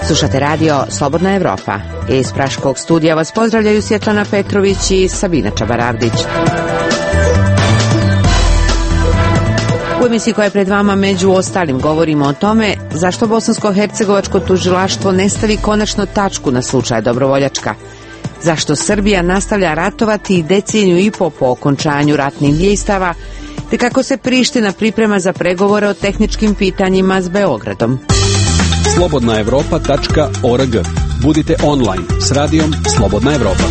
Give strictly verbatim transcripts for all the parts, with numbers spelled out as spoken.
Slušate radio Slobodna Evropa. Iz Praškog studija vas pozdravljaju Svjetlana Petrović i Sabina Čabaravdić. U emisiji koja je pred vama među ostalim govorimo o tome zašto bosansko-hercegovačko tužilaštvo ne stavi konačno tačku na slučaj Dobrovoljačka, zašto Srbija nastavlja ratovati deceniju i po po okončanju ratnih dejstava, te kako se Priština priprema za pregovore o tehničkim pitanjima s Beogradom. slobodna evropa tačka org. Budite online s radijom Slobodna Evropa.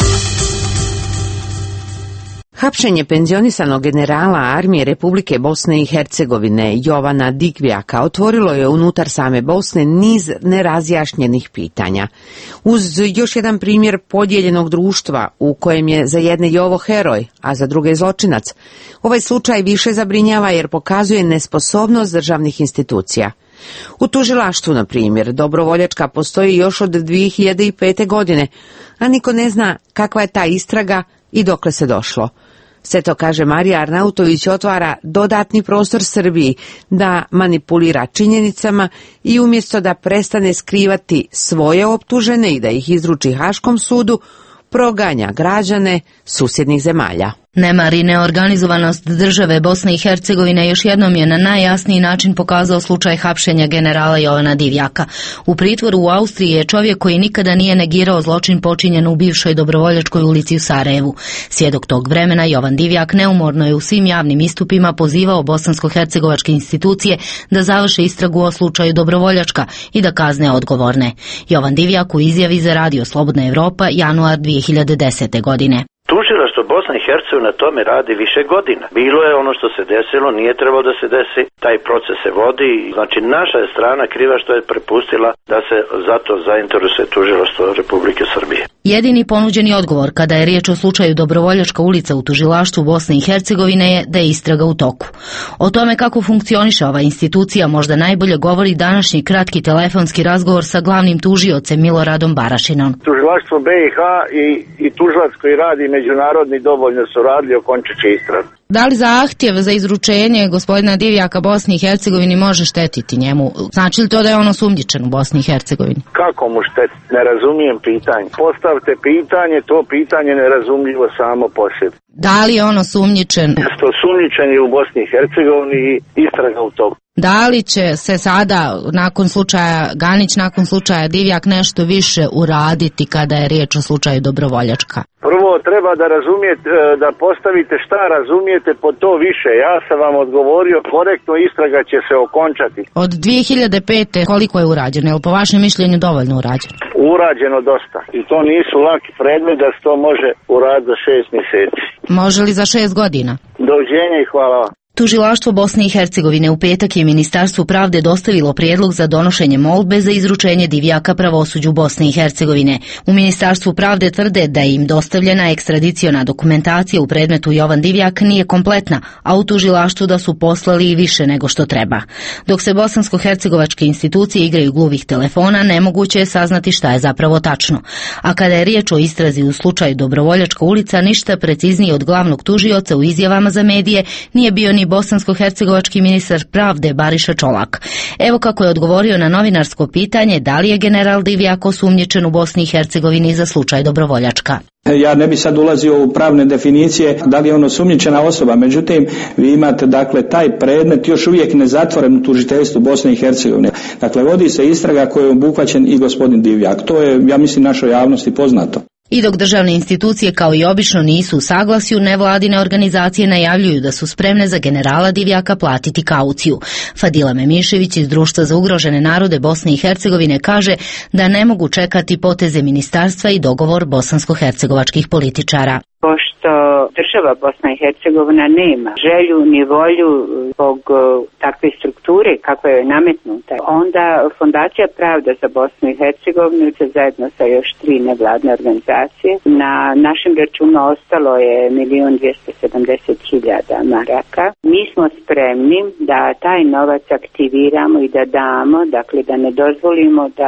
Hapšenje penzionisanog generala armije Republike Bosne i Hercegovine Jovana Digvijaka otvorilo je unutar same Bosne niz nerazjašnjenih pitanja. Uz još jedan primjer podijeljenog društva u kojem je za jedne Jovo heroj, a za druge zločinac, ovaj slučaj više zabrinjava jer pokazuje nesposobnost državnih institucija. U tužilaštvu, na primjer, Dobrovoljačka postoji još od dvije hiljade pete. godine, a niko ne zna kakva je ta istraga i dokle se došlo. Sve to, kaže Marija Arnautović, otvara dodatni prostor Srbiji da manipulira činjenicama i umjesto da prestane skrivati svoje optužene i da ih izruči Haškom sudu, proganja građane susjednih zemalja. Nemar i neorganizovanost države Bosne i Hercegovine još jednom je na najjasniji način pokazao slučaj hapšenja generala Jovana Divjaka. U pritvoru u Austriji je čovjek koji nikada nije negirao zločin počinjen u bivšoj Dobrovoljačkoj ulici u Sarajevu. Svjedok tog vremena Jovan Divjak neumorno je u svim javnim istupima pozivao bosansko-hercegovačke institucije da završe istragu o slučaju Dobrovoljačka i da kazne odgovorne. Jovan Divjak u izjavi za radio Slobodna Evropa, januar dvije hiljade desete. godine. Tužilaštvo Bosna i Hercegovina na tome radi više godina. Bilo je ono što se desilo, nije trebalo da se desi, taj proces se vodi. Znači naša je strana kriva što je prepustila da se zato zainteresuje tužilaštvo Republike Srbije. Jedini ponuđeni odgovor kada je riječ o slučaju Dobrovoljačka ulica u tužilaštvu Bosne i Hercegovine je da je istraga u toku. O tome kako funkcioniše ova institucija možda najbolje govori današnji kratki telefonski razgovor sa glavnim tužiocem Miloradom Barašinom. Tužilaštvo B i H i, i tužilac koji radi međunarodni dovoljno su radili, okončit će istragu. Da li zahtjev za izručenje gospodina Divjaka Bosni i Hercegovini može štetiti njemu? Znači li to da je ono osumnjičen u Bosni i Hercegovini? Kako mu štetiti? Ne razumijem pitanje. Postavite pitanje, to pitanje nerazumljivo samo po sebi. Da li je on osumnjičen? Što osumnjičen je u Bosni i Hercegovini i istraga u toku. Da li će se sada, nakon slučaja Ganić, nakon slučaja Divjak, nešto više uraditi kada je riječ o slučaju Dobrovoljačka? Prvo treba da razumijete, da postavite šta razumijete po to više. Ja sam vam odgovorio korektno, istraga će se okončati. Od dvije hiljade pete. koliko je urađeno? Je li po vašem mišljenju dovoljno urađeno? Urađeno dosta. I to nisu laki predmet da se to može uraditi za šest mjeseci. Može li za šest godina? Doviđenja i hvala vam. Tužilaštvo Bosne i Hercegovine u petak je Ministarstvu pravde dostavilo prijedlog za donošenje molbe za izručenje Divjaka pravosuđu Bosne i Hercegovine. U Ministarstvu pravde tvrde da je im dostavljena ekstradiciona dokumentacija u predmetu Jovan Divjak nije kompletna, a u tužilaštvu da su poslali i više nego što treba. Dok se bosansko-hercegovačke institucije igraju gluvih telefona, nemoguće je saznati šta je zapravo tačno. A kada je riječ o istrazi u slučaju Dobrovoljačka ulica, ništa preciznije od glavnog tužioca u izjavama za medije nije bio ni bosansko-hercegovački ministar pravde Bariša Čolak. Evo kako je odgovorio na novinarsko pitanje da li je general Divjak osumnjičen u Bosni i Hercegovini za slučaj Dobrovoljačka. Ja ne bi sad ulazio u pravne definicije da li je on osumnjičena osoba, međutim vi imate dakle taj predmet još uvijek nezatvoren u tužiteljstvu Bosne i Hercegovine. Dakle vodi se istraga koju je obuhvaćen i gospodin Divjak. To je, ja mislim, našoj javnosti poznato. I dok državne institucije kao i obično nisu u saglasju, nevladine organizacije najavljuju da su spremne za generala Divjaka platiti kauciju. Fadila Memišević iz Društva za ugrožene narode Bosne i Hercegovine kaže da ne mogu čekati poteze ministarstva i dogovor bosansko-hercegovačkih političara. Pošto država Bosna i Hercegovina nema želju ni volju zbog takve strukture kako je nametnuta, onda Fondacija Pravda za Bosnu i Hercegovinu zajedno sa još tri nevladne organizacije na našem računu ostalo je milion dvjesto sedamdeset hiljada maraka. Mi smo spremni da taj novac aktiviramo i da damo, dakle da ne dozvolimo da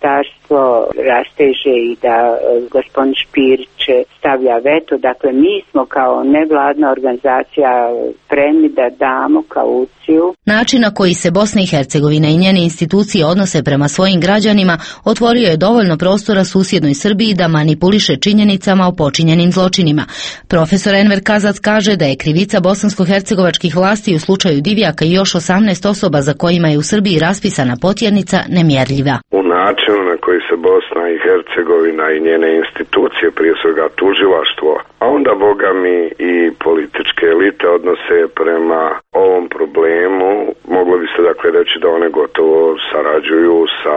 ministarstvo rasteže i da gospodin Špirić stavlja veto. Dakle, mi smo kao nevladna organizacija spremni da damo kauciju. Način na koji se Bosna i Hercegovina i njene institucije odnose prema svojim građanima otvorio je dovoljno prostora susjednoj Srbiji da manipuliše činjenicama o počinjenim zločinima. Profesor Enver Kazac kaže da je krivica bosansko-hercegovačkih vlasti u slučaju Divjaka i još osamnaest osoba za kojima je u Srbiji raspisana potjernica nemjerljiva. U načinu na koji se Bosna i Hercegovina i njene institucije, prije svega tužilaštvo, a onda boga mi i političke elite odnose prema ovom problemu, moglo bi se dakle reći da one gotovo sarađuju sa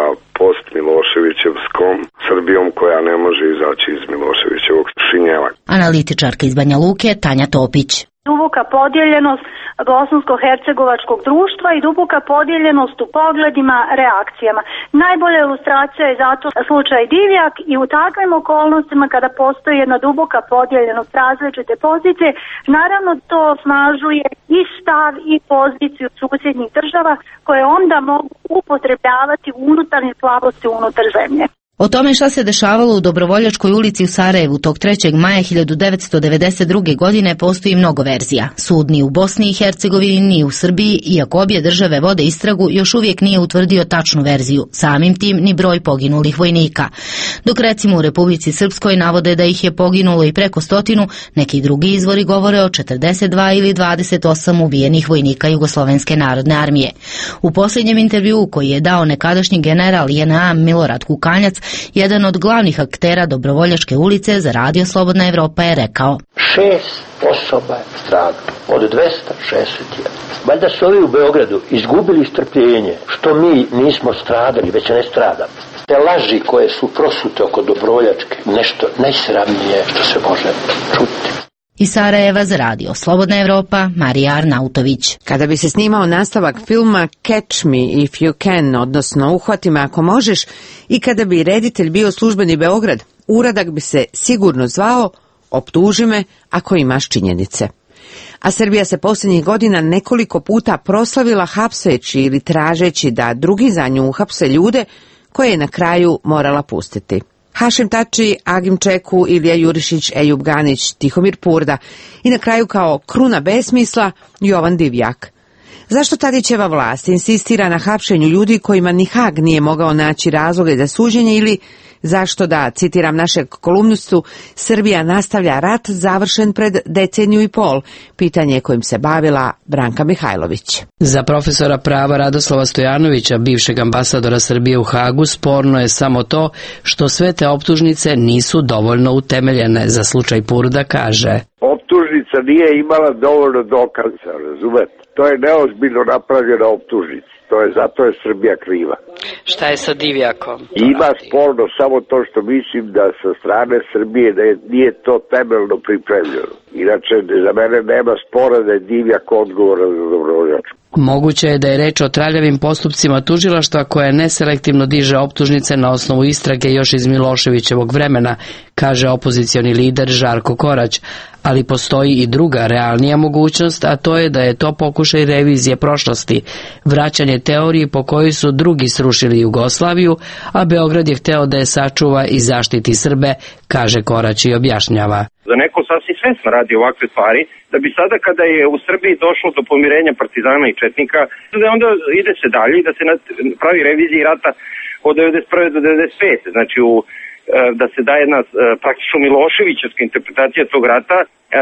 post-Miloševićevskom Srbijom koja ne može izaći iz Miloševićevog šinjela. Analitičarka iz Banja Luke Tanja Topić. Duboka podijeljenost bosansko-hercegovačkog društva i duboka podijeljenost u pogledima, reakcijama. Najbolja ilustracija je zato slučaj Divjak i u takvim okolnostima kada postoji jedna duboka podijeljenost, različite pozicije, naravno to osnažuje i stav i poziciju susjednih država koje onda mogu upotrebljavati unutarnje slabosti unutar zemlje. O tome šta se dešavalo u Dobrovoljačkoj ulici u Sarajevu tog trećeg maja hiljadu devetsto devedeset druge. godine postoji mnogo verzija. Sud ni u Bosni i Hercegovini ni u Srbiji, iako obje države vode istragu, još uvijek nije utvrdio tačnu verziju, samim tim ni broj poginulih vojnika. Dok recimo u Republici Srpskoj navode da ih je poginulo i preko stotinu, neki drugi izvori govore o četrdeset dva ili dvadeset osam ubijenih vojnika Jugoslovenske narodne armije. U posljednjem intervjuu koji je dao nekadašnji general J N A Milorad Kukanjac, jedan od glavnih aktera Dobrovoljačke ulice za Radio Slobodna Evropa je rekao: Šest osoba je stradalo od dvesta šezdeset jedan. Valjda su ovi u Beogradu izgubili strpljenje što mi nismo stradali, već ne stradamo. Te laži koje su prosute oko Dobrovoljačke, nešto najsramnije što se može čuti. Iz Sarajeva za Radio Slobodna Evropa, Marija Arnautović. Kada bi se snimao nastavak filma Catch Me If You Can, odnosno Uhvati me ako možeš, i kada bi reditelj bio službeni Beograd, uradak bi se sigurno zvao Optuži me ako imaš činjenice. A Srbija se posljednjih godina nekoliko puta proslavila hapseći ili tražeći da drugi za nju uhapse ljude koje je na kraju morala pustiti. Hašim Tači, Agim Čeku, Ilija Jurišić, Ejub Ganić, Tihomir Purda i na kraju kao kruna besmisla Jovan Divjak. Zašto Tadićeva vlast insistira na hapšenju ljudi kojima ni Hag nije mogao naći razloge za suđenje ili zašto, da citiram našeg kolumnistu, Srbija nastavlja rat završen pred deceniju i pol, pitanje kojim se bavila Branka Mihajlović. Za profesora prava Radoslava Stojanovića, bivšeg ambasadora Srbije u Hagu, sporno je samo to što sve te optužnice nisu dovoljno utemeljene. Za slučaj Purda kaže: Optužnica nije imala dovoljno dokaza, razumete? To je neozbiljno napravljena optužnica. To je, zato je Srbija kriva. Šta je sa Divjakom? Ima sporno samo to što mislim da sa strane Srbije da je, nije to temeljno pripremljeno. Inače, za mene nema spora da je Divjak odgovoran za Dobrovoljačku. Moguće je da je reč o traljavim postupcima tužilaštva koje neselektivno diže optužnice na osnovu istrage još iz Miloševićevog vremena, kaže opozicioni lider Žarko Korać, ali postoji i druga realnija mogućnost, a to je da je to pokušaj revizije prošlosti, vraćanje teoriji po kojoj su drugi srušili Jugoslaviju, a Beograd je hteo da je sačuva i zaštiti Srbe, kaže Korać i objašnjava. Da neko sasvim svesno radi ovakve stvari, da bi sada kada je u Srbiji došlo do pomirenja partizana i četnika, da onda ide se dalje i da se pravi revizija rata od devedeset prve do devedeset pete. Znači u, da se daje jedna praktično Miloševićevska interpretacija tog rata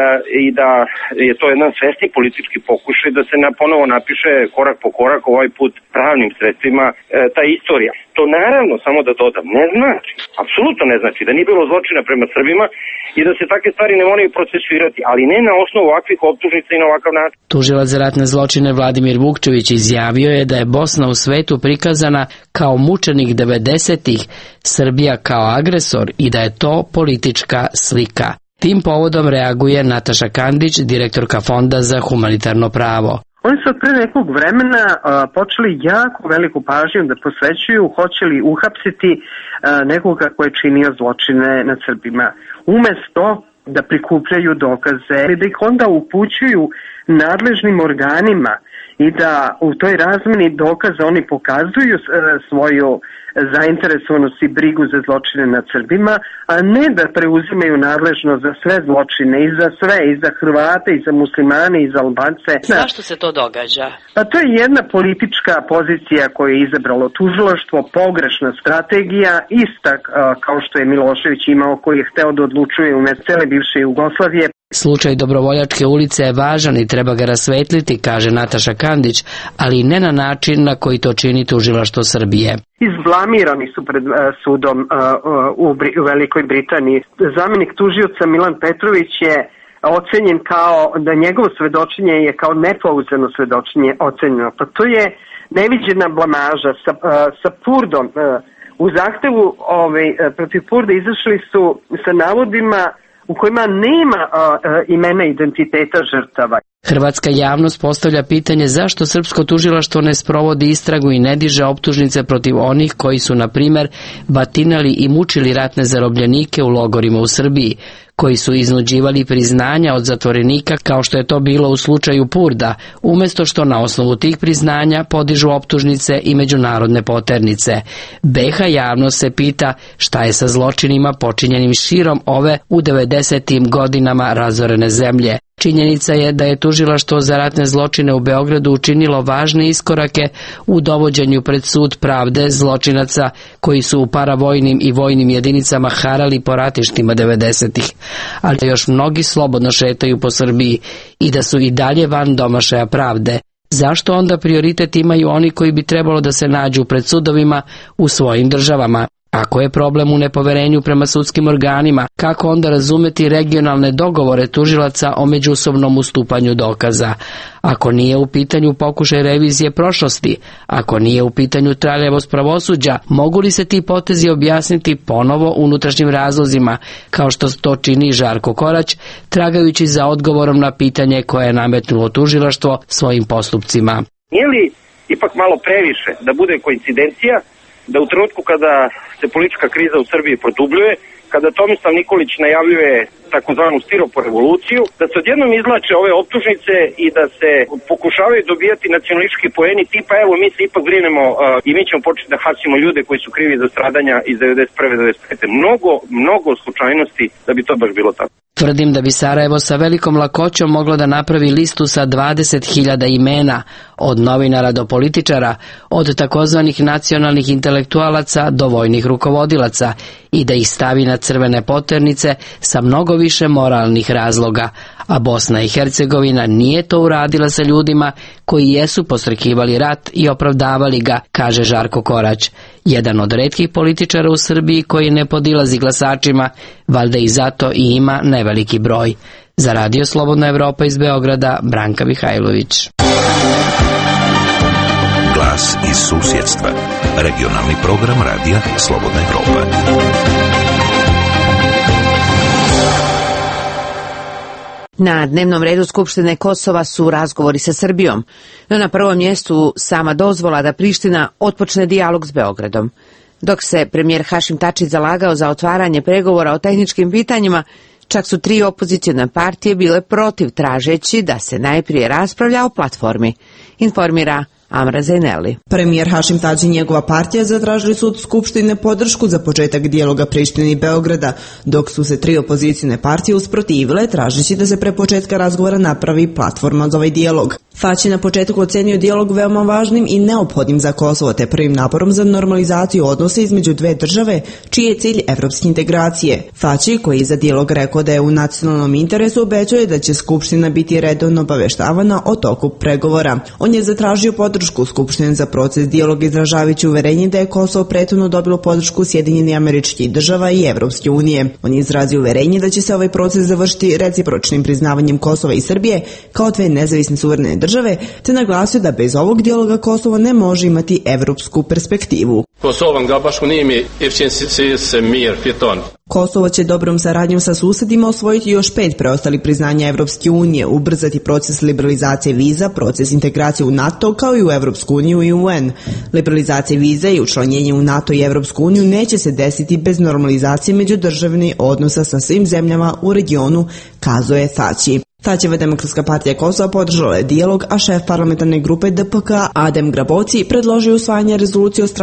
i da je to jedan svesni politički pokušaj da se na, ponovo napiše korak po korak, ovaj put pravnim sredstvima, ta istorija. To naravno, samo da dodam, ne znači, apsolutno ne znači da nije bilo zločina prema Srbima i da se takve stvari ne moraju procesuirati, ali ne na osnovu ovakvih optužnica i na ovakav način. Tužilac za ratne zločine Vladimir Vukčević izjavio je da je Bosna u svetu prikazana kao mučenik devedesetih, Srbija kao agresor i da je to politička slika. Tim povodom reaguje Nataša Kandić, direktorka Fonda za humanitarno pravo. Oni su od pre nekog vremena a, počeli jako veliku pažnju da posvećuju hoće li uhapsiti a, nekoga ko je činio zločine nad Srbima. Umesto da prikupljaju dokaze ili da ih onda upućuju nadležnim organima i da u toj razmeni dokaza oni pokazuju a, svoju zainteresovanost i brigu za zločine nad Srbima, a ne da preuzimaju nadležnost za sve zločine, i za sve, i za Hrvate, i za muslimane, i za Albance. Zašto se to događa? Pa to je jedna politička pozicija koju je izabralo tužilaštvo, pogrešna strategija, ista kao što je Milošević imao, koji je hteo da odlučuje u cele bivše Jugoslavije. Slučaj Dobrovoljačke ulice je važan i treba ga rasvetliti, kaže Nataša Kandić, ali ne na način na koji to čini tužilaštvo Srbije. Izblamirani su pred uh, sudom uh, uh, u, Bri- u Velikoj Britaniji. Zamenik tužioca Milan Petrović je ocenjen kao, da njegovo svedočenje je kao nepouzdano svedočenje ocenjeno. Pa to je neviđena blamaža sa, uh, sa Purdom. Uh, u zahtevu ovaj, protiv Purda izašli su sa navodima u kojima nema a, a, imena identiteta žrtava. Hrvatska javnost postavlja pitanje zašto srpsko tužilaštvo ne sprovodi istragu i ne diže optužnice protiv onih koji su, na primer, batinali i mučili ratne zarobljenike u logorima u Srbiji, koji su iznuđivali priznanja od zatvorenika kao što je to bilo u slučaju Purda, umjesto što na osnovu tih priznanja podižu optužnice i međunarodne poternice. B H javnost se pita šta je sa zločinima počinjenim širom ove u devedesetim godinama razorene zemlje. Činjenica je da je tužilaštvo za ratne zločine u Beogradu učinilo važne iskorake u dovođenju pred sud pravde zločinaca koji su u paravojnim i vojnim jedinicama harali po ratištima devedesetih, ali još mnogi slobodno šetaju po Srbiji i da su i dalje van domašaja pravde. Zašto onda prioritet imaju oni koji bi trebalo da se nađu pred sudovima u svojim državama? Ako je problem u nepoverenju prema sudskim organima, kako onda razumeti regionalne dogovore tužilaca o međusobnom ustupanju dokaza? Ako nije u pitanju pokušaj revizije prošlosti, ako nije u pitanju traljavost pravosuđa, mogu li se ti potezi objasniti ponovo unutrašnjim razlozima, kao što to čini Žarko Korać, tragajući za odgovorom na pitanje koje je nametnulo tužilaštvo svojim postupcima? Nije li ipak malo previše da bude koincidencija da u trenutku kada se politička kriza u Srbiji produbljuje, kada Tomislav Nikolić najavljuje takozvanu stiropo revoluciju, da se odjednom izvlače ove optužnice i da se pokušavaju dobijati nacionalistički poeni tipa evo mi se ipak brinemo uh, i mi ćemo početi da hapsimo ljude koji su krivi za stradanja iz devedeset prve do devedeset pete. Mnogo, mnogo slučajnosti da bi to baš bilo tako. Tvrdim da bi Sarajevo sa velikom lakoćom moglo da napravi listu sa dvadeset hiljada imena, od novinara do političara, od takozvanih nacionalnih intelektualaca do vojnih rukovodilaca, i da ih stavi na crvene poternice sa mnogo više moralnih razloga, a Bosna i Hercegovina nije to uradila sa ljudima koji jesu podstrekivali rat i opravdavali ga, kaže Žarko Korać, jedan od retkih političara u Srbiji koji ne podilazi glasačima, valjda i zato i ima neveliki broj. Za Radio Slobodna Evropa iz Beograda, Branka Mihajlović. Glas iz susjedstva. Regionalni program Radija Slobodna Evropa. Na dnevnom redu Skupštine Kosova su razgovori sa Srbijom, no na prvom mjestu sama dozvola da Priština otpočne dijalog s Beogradom. Dok se premijer Hašim Tači zalagao za otvaranje pregovora o tehničkim pitanjima, čak su tri opozicione partije bile protiv, tražeći da se najprije raspravlja o platformi, informira Amra Zaineli. Premijer Hašim Tači i njegova partija zatražili su od Skupštine podršku za početak dijaloga Prištine i Beograda, dok su se tri opozicijne partije usprotivile, tražeći da se pre početka razgovora napravi platforma za ovaj dijalog. Tači na početku ocenio dijalog veoma važnim i neophodnim za Kosovo, te prvim naporom za normalizaciju odnosa između dve države, čiji je cilj evropske integracije. Tači, koji je za dijalog rekao da je u nacionalnom interesu, obećao da će Skupština biti redovno obaveštavana o toku pregovora. On je zatražio podršku Skupštine za proces dijaloga, izražavajući uverenje da je Kosovo prethodno dobilo podršku Sjedinjenih Američkih Država i Evropske unije. On je izrazio uverenje da će se ovaj proces završiti recipročnim priznavanjem Kosova i Srbije kao dve nezavisne suverene države, te naglasio da bez ovog dijaloga Kosovo ne može imati evropsku perspektivu. Kosovo će dobrom saradnjom sa susedima osvojiti još pet preostalih priznanja Evropske unije, ubrzati proces liberalizacije viza, proces integracije u NATO kao i u Evropsku uniju i U N. Liberalizacija viza i učlanjenje u NATO i Evropsku uniju neće se desiti bez normalizacije međudržavnih odnosa sa svim zemljama u regionu, kazuje Tači. Tačeva Demokratska partija Kosova podržala je dijalog, a šef parlamentarne grupe D P K Adem Graboci predložio usvajanje rezolucije od strane Skupštine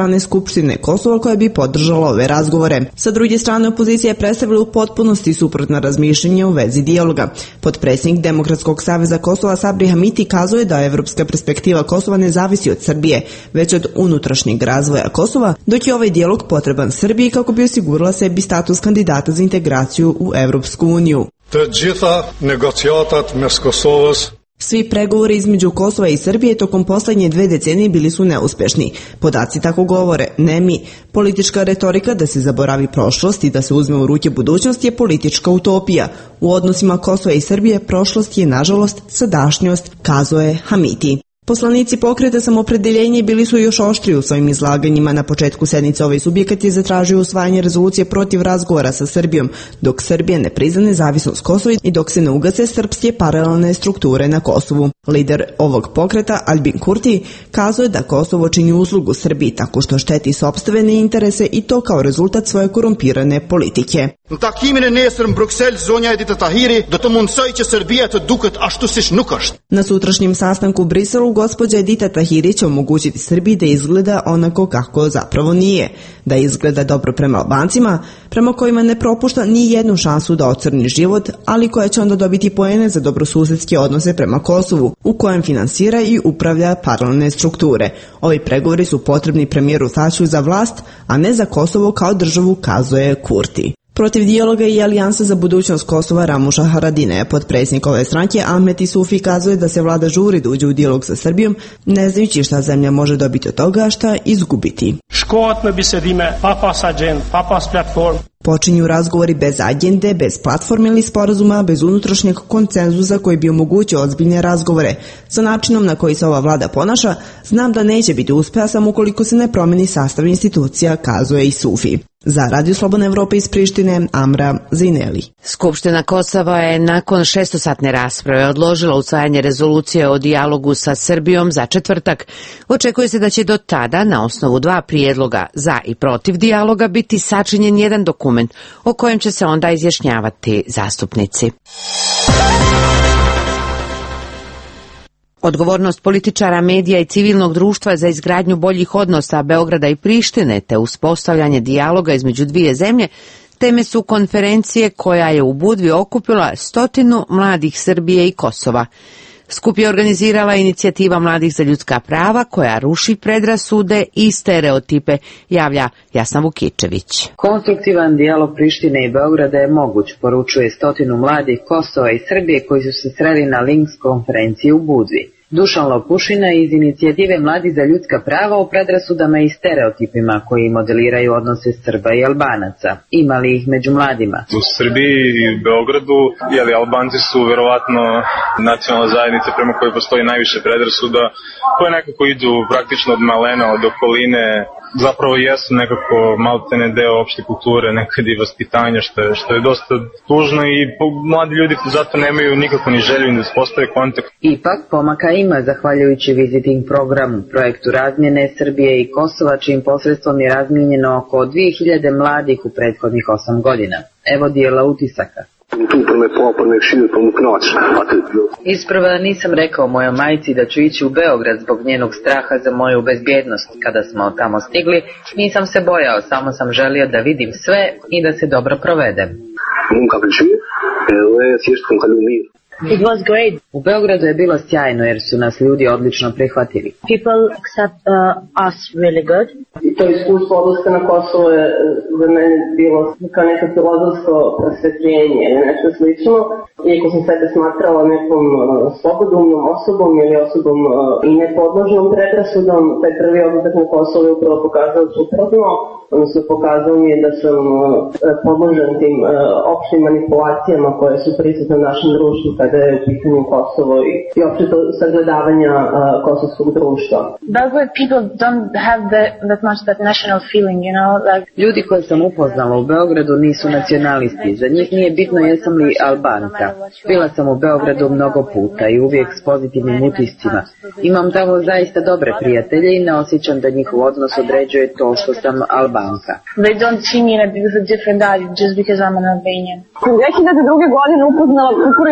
Skupštine Kosova koja bi podržala ove razgovore. Sa druge strane, opozicija je predstavila u potpunosti suprotna razmišljenja u vezi dijaloga. Potpredsjednik Demokratskog saveza Kosova Sabri Hamiti kazuje da evropska perspektiva Kosova ne zavisi od Srbije, već od unutrašnjeg razvoja Kosova, dok je ovaj dijalog potreban Srbiji kako bi osigurala sebi status kandidata za integraciju u Evropsku uniju. Të gjitha negociatat mes Kosovës. Svi pregovori između Kosova i Srbije tokom poslednje dve decenije bili su neuspešni. Podaci tako govore, ne mi. Politička retorika da se zaboravi prošlost i da se uzme u ruke budućnost je politička utopija. U odnosima Kosova i Srbije prošlost je, nažalost, sadašnjost, kazuje Hamiti. Poslanici Pokreta samopredeljenja bili su još oštri u svojim izlaganjima. Na početku sednice ovaj subjekat je zatražio usvajanje rezolucije protiv razgovora sa Srbijom, dok Srbija ne prizna nezavisnost Kosova i dok se ne ugase srpske paralelne strukture na Kosovu. Lider ovog pokreta, Albin Kurti, kazuje da Kosovo čini uslugu Srbiji tako što šteti sopstvene interese i to kao rezultat svoje korumpirane politike. Në takimin e nesër në Bruksel, zonja Edita Tahiri do të mundsoj që Serbia të duket ashtu siç nuk është. Na sutrašnjem sastanku u Briselu gospođa Edita Tahiri će omogućiti Srbiji da izgleda onako kako zapravo nije, da izgleda dobro prema Albancima, prema kojima ne propušta ni jednu šansu da ocrni život, ali koja će onda dobiti poene za dobrosusedske odnose prema Kosovu, u kojem finansira i upravlja paralelne strukture. Ovi pregovori su potrebni premijeru Thaçu za vlast, a ne za Kosovo kao državu, kazuje Kurti. Protiv dijaloga i Alijansa za budućnost Kosova Ramuša Haradine, potpredsjednik ove stranke Ahmet Isufi, kazuje da se vlada žuri da uđe u dijalog sa Srbijom, ne znajući šta zemlja može dobiti od toga, a šta izgubiti. Shkohet me bisedime, pa pas agend, pa pas platform. Počinju razgovori bez agende, bez platforme ili sporazuma, bez unutrašnjeg konsenzusa koji bi omogućio ozbiljne razgovore. Sa načinom na koji se ova vlada ponaša, znam da neće biti uspeha samo ukoliko se ne promeni sastav institucija, kazuje Isufi. Za Radio Slobodne Evrope iz Prištine, Amra Zineli. Skupština Kosova je nakon šestosatne rasprave odložila usvajanje rezolucije o dijalogu sa Srbijom za četvrtak. Očekuje se da će do tada, na osnovu dva prijedloga za i protiv dijaloga, biti sačinjen jedan dokument o kojem će se onda izjašnjavati zastupnici. Odgovornost političara, medija i civilnog društva za izgradnju boljih odnosa Beograda i Prištine te uspostavljanje dijaloga između dvije zemlje teme su konferencije koja je u Budvi okupila stotinu mladih Srbije i Kosova. Skup je organizirala inicijativa Mladih za ljudska prava koja ruši predrasude i stereotipe, javlja Jasna Vukičević. Konstruktivan dijalog Prištine i Beograda je moguć, poručuje stotinu mladih Kosova i Srbije koji su se sreli na Links konferenciji u Budvi. Dušan Lopušina iz inicijative Mladi za ljudska prava o predrasudama i stereotipima koji modeliraju odnose Srba i Albanaca. Ima li ih među mladima? U Srbiji i Beogradu, jeli, Albanci su verovatno nacionalna zajednica prema kojoj postoji najviše predrasuda, koje nekako idu praktično od malena, od okoline, zapravo jesu nekako maltene deo opšte kulture, nekad i vaspitanja, što je, što je dosta tužno i mladi ljudi zato nemaju nikako ni želju da spostave kontakt. Ipak pomaka ima zahvaljujući Visiting programu, projektu razmjene Srbije i Kosova, čijim posredstvom je razmijenjeno oko dvije hiljade mladih u prethodnih osam godina. Evo dijela utisaka. Isprva nisam rekao mojoj majci da ću ići u Beograd zbog njenog straha za moju bezbjednost. Kada smo tamo stigli, nisam se bojao, samo sam želio da vidim sve i da se dobro provedem. It was great. U Beogradu je bilo sjajno jer su nas ljudi odlično prihvatili. People accept uh, us really good. To iskustvo odlaska na Kosovo je za mene bilo kao neko filozofsko prosvetljenje ili nešto slično. Iako sam sebe smatrala nekom uh, slobodumnom osobom ili osobom uh, i nepodložnom predrasudom, taj prvi odlazak na Kosovo je upravo pokazao suprotno. Odnosno pokazao mi je da sam uh, podložen tim uh, opštim manipulacijama koje su prisutne u našem društvu kada je u pitanju Kosovo i, i opšte to sagledavanja uh, kosovskog društva. Belgrade people don't have the, that much that national feeling, you know, like... Ljudi koje sam upoznala u Beogradu nisu nacionalisti. Za njih nije bitno jesam li Albanka. Bila sam u Beogradu mnogo puta i uvijek s pozitivnim utiscima. Imam tamo zaista dobre prijatelje i ne osjećam da njihov odnos određuje to što sam Albanka. They don't see me with a different attitude just because I'm an Albanian. dve hiljade druge. godine upoznala po prvi put u svom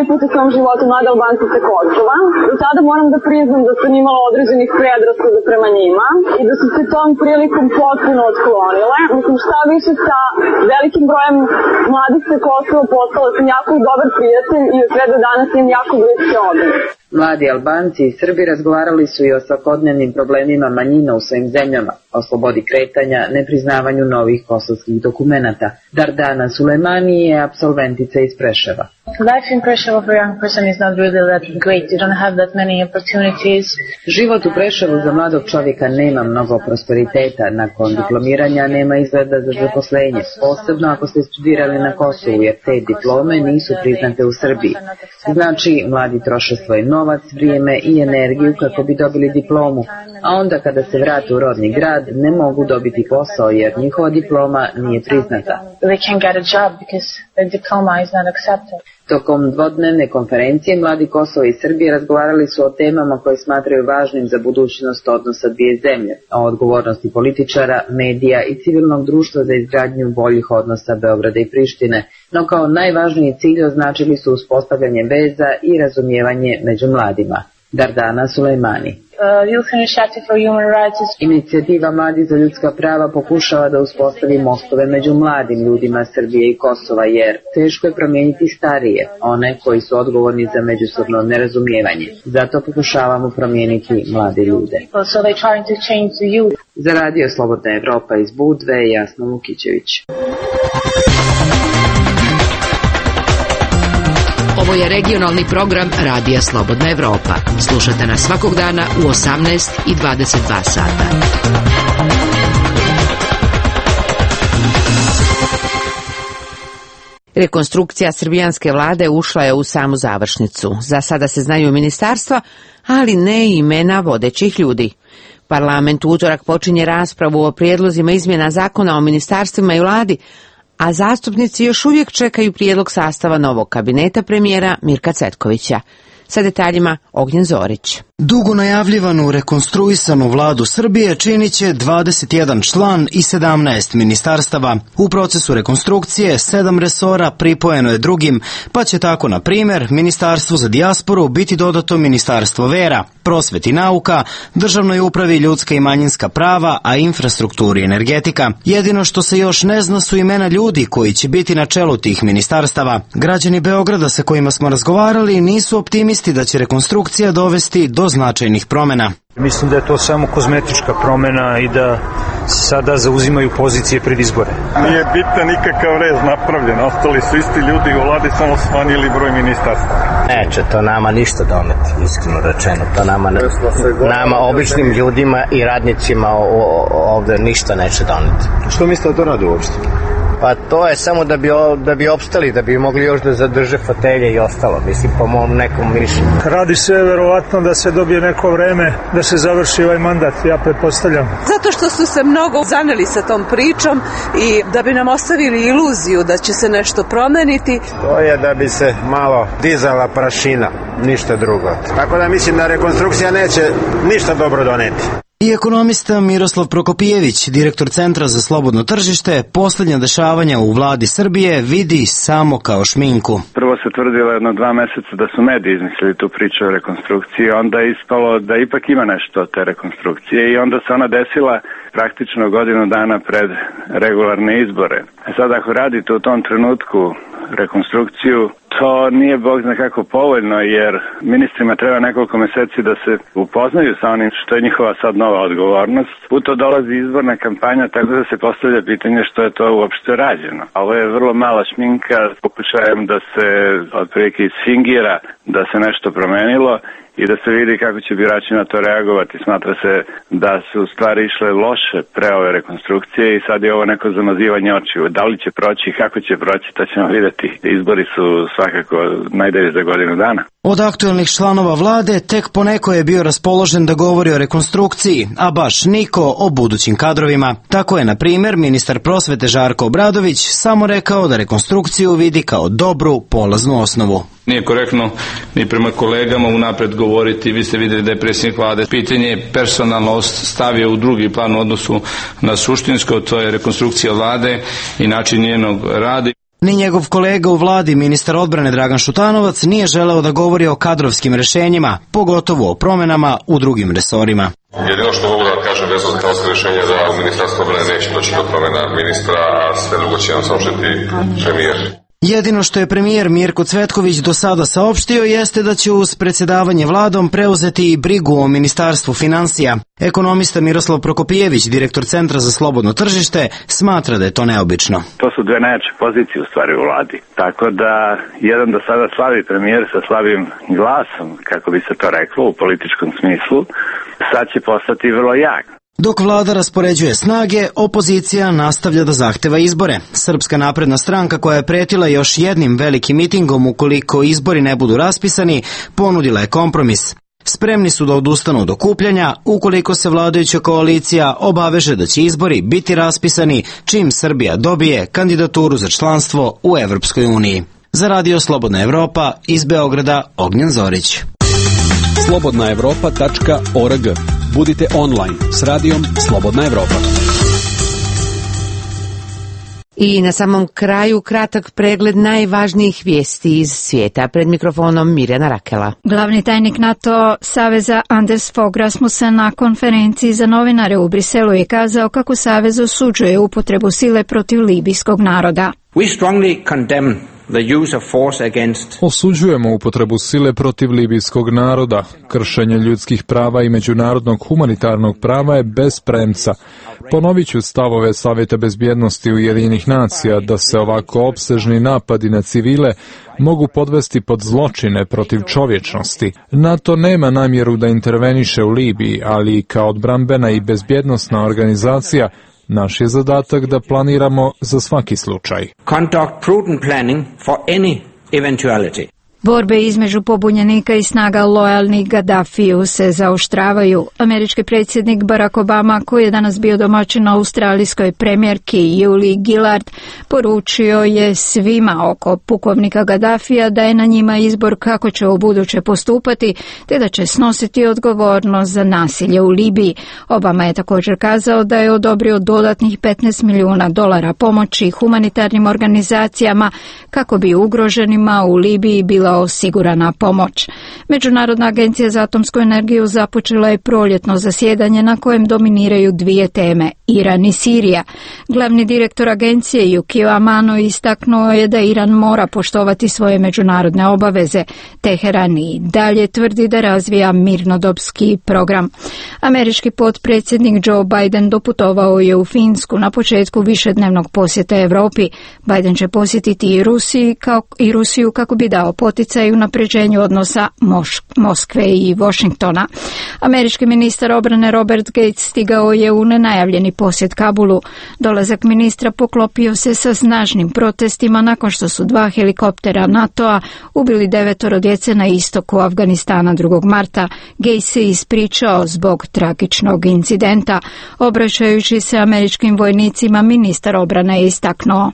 mom životu mlade Albance sa Kosova. Do sada moram da priznam da sam imala određenih predrasuda prema njima i da su se tom prilikom potpuno otklonile. Mislim, šta više sa velikim brojem mladih sa Kosova postala sam jako dobar prijatelj i od sve do danas imam jako bliske odnose. Mladi Albanci i Srbi razgovarali su i o svakodnevnim problemima manjina u svojim zemljama, o slobodi kretanja, nepriznavanju novih kosovskih dokumenata. Dardana Sulejmani je apsolventica iz Preševa. Life in Preševo for a young person is not really that great. You don't have that many opportunities. Život u Preševu za mladog čovjeka nema mnogo prosperiteta. Nakon diplomiranja nema izgleda za zaposlenje, posebno ako ste studirali na Kosovu, jer te diplome nisu priznate u Srbiji. Znači, mladi troše svoj novac, vrijeme i energiju kako bi dobili diplomu, a onda kada se vrate u rodni grad ne mogu dobiti posao jer njihova diploma nije priznata. They can't get a job because their diploma is not accepted. Tokom dvodnevne konferencije mladi Kosova i Srbije razgovarali su o temama koje smatraju važnim za budućnost odnosa dvije zemlje, o odgovornosti političara, medija i civilnog društva za izgradnju boljih odnosa Beograda i Prištine, no kao najvažniji cilj označili su uspostavljanje veza i razumijevanje među mladima. Dardana Sulejmani. Inicijativa Mladi za ljudska prava pokušava da uspostavi mostove među mladim ljudima Srbije i Kosova, jer teško je promijeniti starije, one koji su odgovorni za međusobno nerazumijevanje. Zato pokušavamo promijeniti mlade ljude. Za Radio Slobodna Evropa iz Budve, Jasna Lukićević. Ovo je regionalni program Radija Slobodna Evropa. Slušate nas svakog dana u osamnaest i dvadeset dva sata. Rekonstrukcija srbijanske vlade ušla je u samu završnicu. Za sada se znaju ministarstva, ali ne i imena vodećih ljudi. Parlament u utorak počinje raspravu o prijedlozima izmjena zakona o ministarstvima i vladi, a zastupnici još uvijek čekaju prijedlog sastava novog kabineta premijera Mirka Cvetkovića. Sa detaljima Ognjen Zorić. Dugo najavljivanu rekonstruisanu vladu Srbije činit će dvadeset jedan član i sedamnaest ministarstava. U procesu rekonstrukcije sedam resora pripojeno je drugim, pa će tako, na primjer, Ministarstvu za dijasporu biti dodato Ministarstvo vera, prosveti i nauka, državnoj upravi ljudska i manjinska prava, a infrastrukturi i energetika. Jedino što se još ne zna su imena ljudi koji će biti na čelu tih ministarstava. Građani Beograda sa kojima smo razgovarali nisu optimisti da će rekonstrukcija dovesti do značajnih promjena. Mislim da je to samo kozmetička promjena i da sada zauzimaju pozicije pred izbore. Nije bitan nikakav rez napravljen, ostali su isti ljudi u vladi, samo smanjili broj ministarstva. Neće to nama ništa doneti, iskreno rečeno. To nama, ne, nama običnim ljudima i radnicima ovdje ništa neće doneti. Što mislite da to radi uopšte? Pa to je samo da bi, da bi opstali, da bi mogli još da zadrže fotelje i ostalo, mislim, po mom nekom mišljenju. Radi se verovatno da se dobije neko vreme da se završi ovaj mandat, ja pretpostavljam. Zato što su se mnogo zaneli sa tom pričom i da bi nam ostavili iluziju da će se nešto promeniti. To je da bi se malo dizala prašina, ništa drugo. Tako da mislim da rekonstrukcija neće ništa dobro doneti. I ekonomista Miroslav Prokopijević, direktor Centra za slobodno tržište, posljednja dešavanja u vladi Srbije vidi samo kao šminku. Prvo se tvrdilo jedno dva mjeseca da su mediji izmislili tu priču o rekonstrukciji, onda je ispalo da ipak ima nešto od te rekonstrukcije i onda se ona desila praktično godinu dana pred regularne izbore. A sad ako radite u tom trenutku rekonstrukciju, to nije bog zna kako povoljno, jer ministrima treba nekoliko mjeseci da se upoznaju sa onim što je njihova sad nova odgovornost. U to dolazi izborna kampanja, tako da se postavlja pitanje što je to uopšte rađeno. A ovo je vrlo mala šminka, pokušajem da se otprilike isfingira da se nešto promenilo i da se vidi kako će birači na to reagovati. Smatra se da su stvari išle loše pre ove rekonstrukcije i sad je ovo neko zamazivanje očiju. Da li će proći i kako će proći, to ćemo vidjeti. Izbori su svakako najdalje za godinu dana. Od aktualnih članova vlade tek poneko je bio raspoložen da govori o rekonstrukciji, a baš niko o budućim kadrovima. Tako je, na primjer, ministar prosvete Žarko Obradović samo rekao da rekonstrukciju vidi kao dobru polaznu osnovu. Nije korektno ni prema kolegama unapred govoriti, vi ste vidjeli da je predsjednik vlade pitanje personalno stavio u drugi plan u odnosu na suštinsko, to je rekonstrukcija vlade i način njenog rada. Ni njegov kolega u vladi, ministar odbrane Dragan Šutanovac, nije želeo da govori o kadrovskim rešenjima, pogotovo o promenama u drugim resorima. Jedino što mogu da kažem vezano za kadrovsko rešenje da u ministarstvu odbrane neće doći do promena ministra, a sve drugo će nam saopštiti premijer. Jedino što je premijer Mirko Cvetković do sada saopštio jeste da će uz predsjedavanje vladom preuzeti i brigu o ministarstvu finansija. Ekonomista Miroslav Prokopijević, direktor Centra za slobodno tržište, smatra da je to neobično. To su dve najjače pozicije u stvari u vladi. Tako da jedan do sada slavi premijer sa slavim glasom, kako bi se to reklo u političkom smislu, sad će postati vrlo jak. Dok vlada raspoređuje snage, opozicija nastavlja da zahteva izbore. Srpska napredna stranka, koja je pretila još jednim velikim mitingom ukoliko izbori ne budu raspisani, ponudila je kompromis. Spremni su da odustanu od okupljanja ukoliko se vladajuća koalicija obaveže da će izbori biti raspisani čim Srbija dobije kandidaturu za članstvo u Evropskoj uniji. Za Radio Slobodna Evropa, iz Beograda, Ognjen Zorić. slobodna evropa tačka org. Budite online s radijom Slobodna Evropa. I na samom kraju kratak pregled najvažnijih vijesti iz svijeta. Pred mikrofonom Mirjana Rakela. Glavni tajnik NATO saveza Anders Fogh Rasmussen na konferenciji za novinare u Briselu je kazao kako savez osuđuje upotrebu sile protiv libijskog naroda. We strongly condemn the use of force against... Osuđujemo upotrebu sile protiv libijskog naroda. Kršenje ljudskih prava i međunarodnog humanitarnog prava je bez premca. Ponovit ću stavove Savjeta bezbjednosti Ujedinjenih nacija da se ovako opsežni napadi na civile mogu podvesti pod zločine protiv čovječnosti. NATO nema namjeru da interveniše u Libiji, ali kao odbrambena i bezbjednosna organizacija naš je zadatak da planiramo za svaki slučaj. Conduct prudent planning for any eventuality. Borbe između pobunjenika i snaga lojalnih Gaddafiju se zaoštravaju. Američki predsjednik Barack Obama, koji je danas bio domaćin australijskoj premijerki Julie Gillard, poručio je svima oko pukovnika Gaddafija da je na njima izbor kako će ubuduće postupati, te da će snositi odgovornost za nasilje u Libiji. Obama je također kazao da je odobrio dodatnih petnaest milijuna dolara pomoći humanitarnim organizacijama kako bi ugroženima u Libiji bila osigurana pomoć. Međunarodna agencija za atomsku energiju započela je proljetno zasjedanje na kojem dominiraju dvije teme, Iran i Sirija. Glavni direktor agencije Yukio Amano istaknuo je da Iran mora poštovati svoje međunarodne obaveze. Teheran i dalje tvrdi da razvija mirnodopski program. Američki potpredsjednik Joe Biden doputovao je u Finsku na početku višednevnog posjeta Europi. Biden će posjetiti i Rusiju, kao, i Rusiju kako bi dao poticaj unapređenju odnosa Moš, Moskve i Washingtona. Američki ministar obrane Robert Gates stigao je u nenajavljeni posjet Kabulu. Dolazak ministra poklopio se sa snažnim protestima nakon što su dva helikoptera NATO-a ubili devetoro djece na istoku Afganistana drugog marta. Gates se ispričao zbog tragičnog incidenta. Obraćajući se američkim vojnicima, ministar obrane je istaknuo: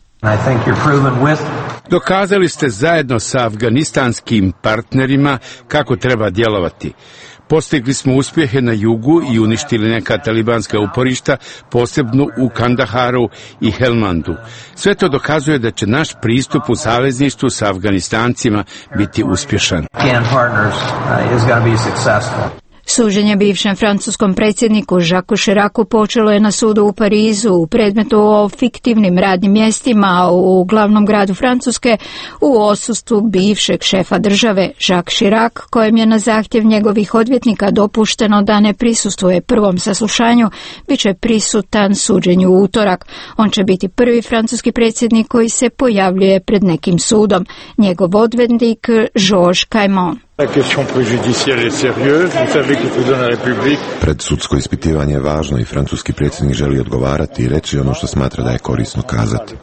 Dokazali ste zajedno sa afganistanskim partnerima kako treba djelovati. Postigli smo uspjehe na jugu i uništili neka talibanska uporišta, posebno u Kandaharu i Helmandu. Sve to dokazuje da će naš pristup u savezništvu sa Afganistancima biti uspješan. Suđenje bivšem francuskom predsjedniku Jacques Chiracu počelo je na sudu u Parizu u predmetu o fiktivnim radnim mjestima u glavnom gradu Francuske u odsustvu bivšeg šefa države. Jacques Chirac, kojem je na zahtjev njegovih odvjetnika dopušteno da ne prisustvuje prvom saslušanju, bit će prisutan suđenju u utorak. On će biti prvi francuski predsjednik koji se pojavljuje pred nekim sudom. Njegov odvjetnik Georges Caimon. Predsudsko ispitivanje je važno i francuski predsjednik želi odgovarati i reći ono što smatra da je korisno kazati.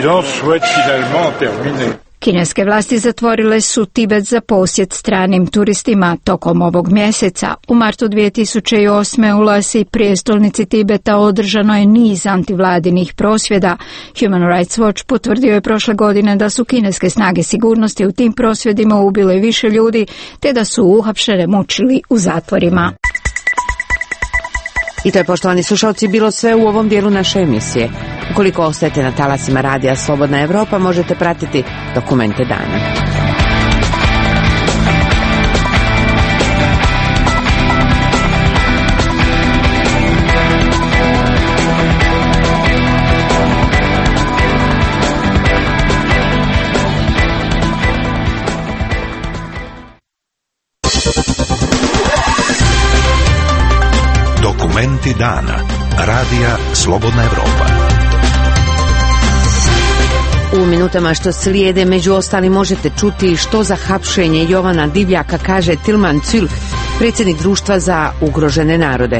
Kineske vlasti zatvorile su Tibet za posjet stranim turistima tokom ovog mjeseca. U martu dvije tisuće osme u Lhasi, prijestolnici Tibeta, održano je niz antivladinih prosvjeda. Human Rights Watch potvrdio je prošle godine da su kineske snage sigurnosti u tim prosvjedima ubile više ljudi, te da su uhapšene mučili u zatvorima. I to je, poštovani slušalci, bilo sve u ovom dijelu naše emisije. Ukoliko ostajete na talasima Radija Slobodna Evropa, možete pratiti Dokumente dana. Dokumenti dana. Radija Slobodna Evropa. U minutama što slijede, među ostali, možete čuti što za hapšenje Jovana Divjaka kaže Tilman Zülch, predsjednik društva za ugrožene narode.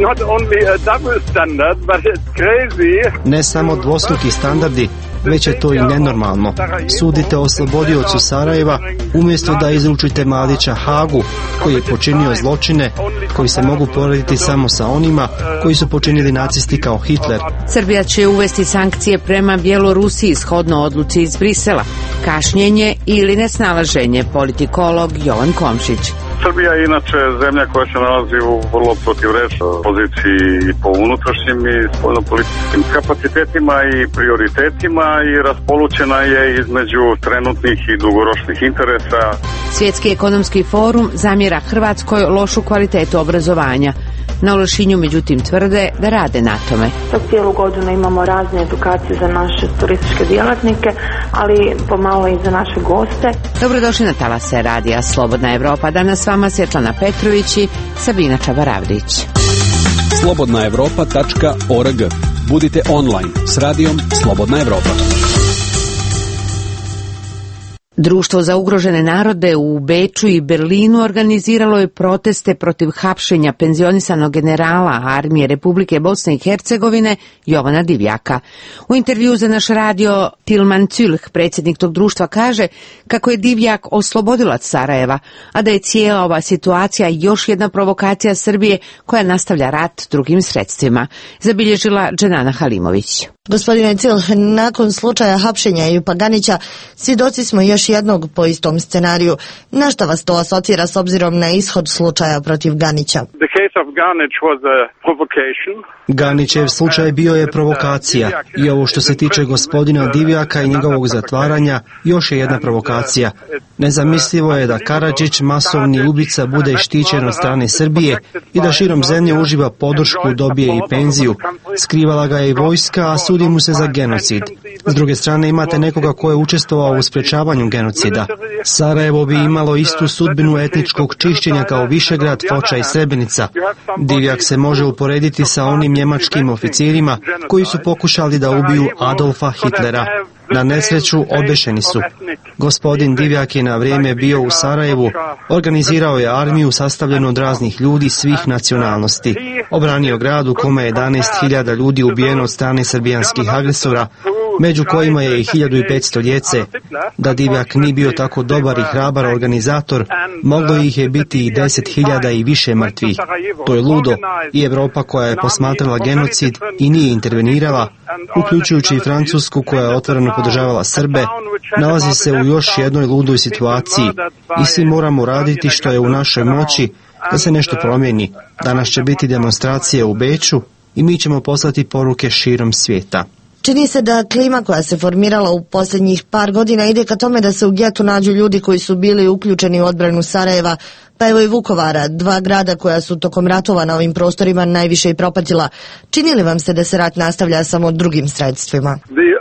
Ne samo dvostruki standardi, već je to i nenormalno. Sudite oslobodiocu Sarajeva umjesto da izručite mladića Hagu, koji je počinio zločine koji se mogu porediti samo sa onima koji su počinili nacisti kao Hitler. Srbija će uvesti sankcije prema Bjelorusiji shodno odluci iz Brisela. Kašnjenje ili nesnalaženje, politikolog Jovan Komšić. Srbija je inače zemlja koja se nalazi u vrlo protivrečnoj poziciji i po unutrašnjim i spoljnopolitičkim kapacitetima i prioritetima i raspolućena je između trenutnih i dugoročnih interesa. Svjetski ekonomski forum zamjera Hrvatskoj lošu kvalitetu obrazovanja. Na Lošinju međutim tvrde da rade na tome. Cijelu godinu imamo razne edukacije za naše turističke djelatnike, ali pomalo i za naše goste. Dobrodošli na talase Radija Slobodna Evropa. Danas s vama Svjetlana Petrović i Sabina Čabaravdić. slobodna evropa tačka org. Budite online s radijom Slobodna Evropa. Društvo za ugrožene narode u Beču i Berlinu organiziralo je proteste protiv hapšenja penzionisanog generala Armije Republike Bosne i Hercegovine Jovana Divjaka. U intervju za naš radio Tilman Zülch, predsjednik tog društva, kaže kako je Divjak oslobodilac Sarajeva, a da je cijela ova situacija još jedna provokacija Srbije koja nastavlja rat drugim sredstvima, zabilježila Dženana Halimović. Gospodine Zülch, nakon slučaja hapšenja Ejupa Ganića, svjedoci smo još jednog po istom scenariju. Na što vas to asocira s obzirom na ishod slučaja protiv Ganića? Ganićev slučaj bio je provokacija i ovo što se tiče gospodina Divjaka i njegovog zatvaranja još je jedna provokacija. Nezamislivo je da Karadžić, masovni ubica, bude štićen od strane Srbije i da širom zemlje uživa podršku, dobije i penziju. Skrivala ga je i vojska, a sudi mu se za genocid. S druge strane imate nekoga ko je učestvovao u sprečavanju genocida. Sarajevo bi imalo istu sudbinu etničkog čišćenja kao Višegrad, Foča i Srebrenica. Divjak se može uporediti sa onim njemačkim oficirima koji su pokušali da ubiju Adolfa Hitlera. Na nesreću obešeni su. Gospodin Divjak je na vrijeme bio u Sarajevu, organizirao je armiju sastavljenu od raznih ljudi svih nacionalnosti. Obranio grad u kome je jedanaest hiljada ljudi ubijeno od strane srbijanskih agresora, među kojima je i hiljadu i petsto djece. Da Divjak nije bio tako dobar i hrabar organizator, moglo ih je biti i deset hiljada i više mrtvih. To je ludo i Evropa koja je posmatrala genocid i nije intervenirala, uključujući i Francusku koja je otvoreno podržavala Srbe, nalazi se u još jednoj ludoj situaciji i svi moramo raditi što je u našoj moći da se nešto promijeni. Danas će biti demonstracije u Beču i mi ćemo poslati poruke širom svijeta. Čini se da klima koja se formirala u posljednjih par godina ide ka tome da se u getu nađu ljudi koji su bili uključeni u odbranu Sarajeva, pa evo i Vukovara, dva grada koja su tokom ratova na ovim prostorima najviše i propatila. Čini li vam se da se rat nastavlja samo drugim sredstvima?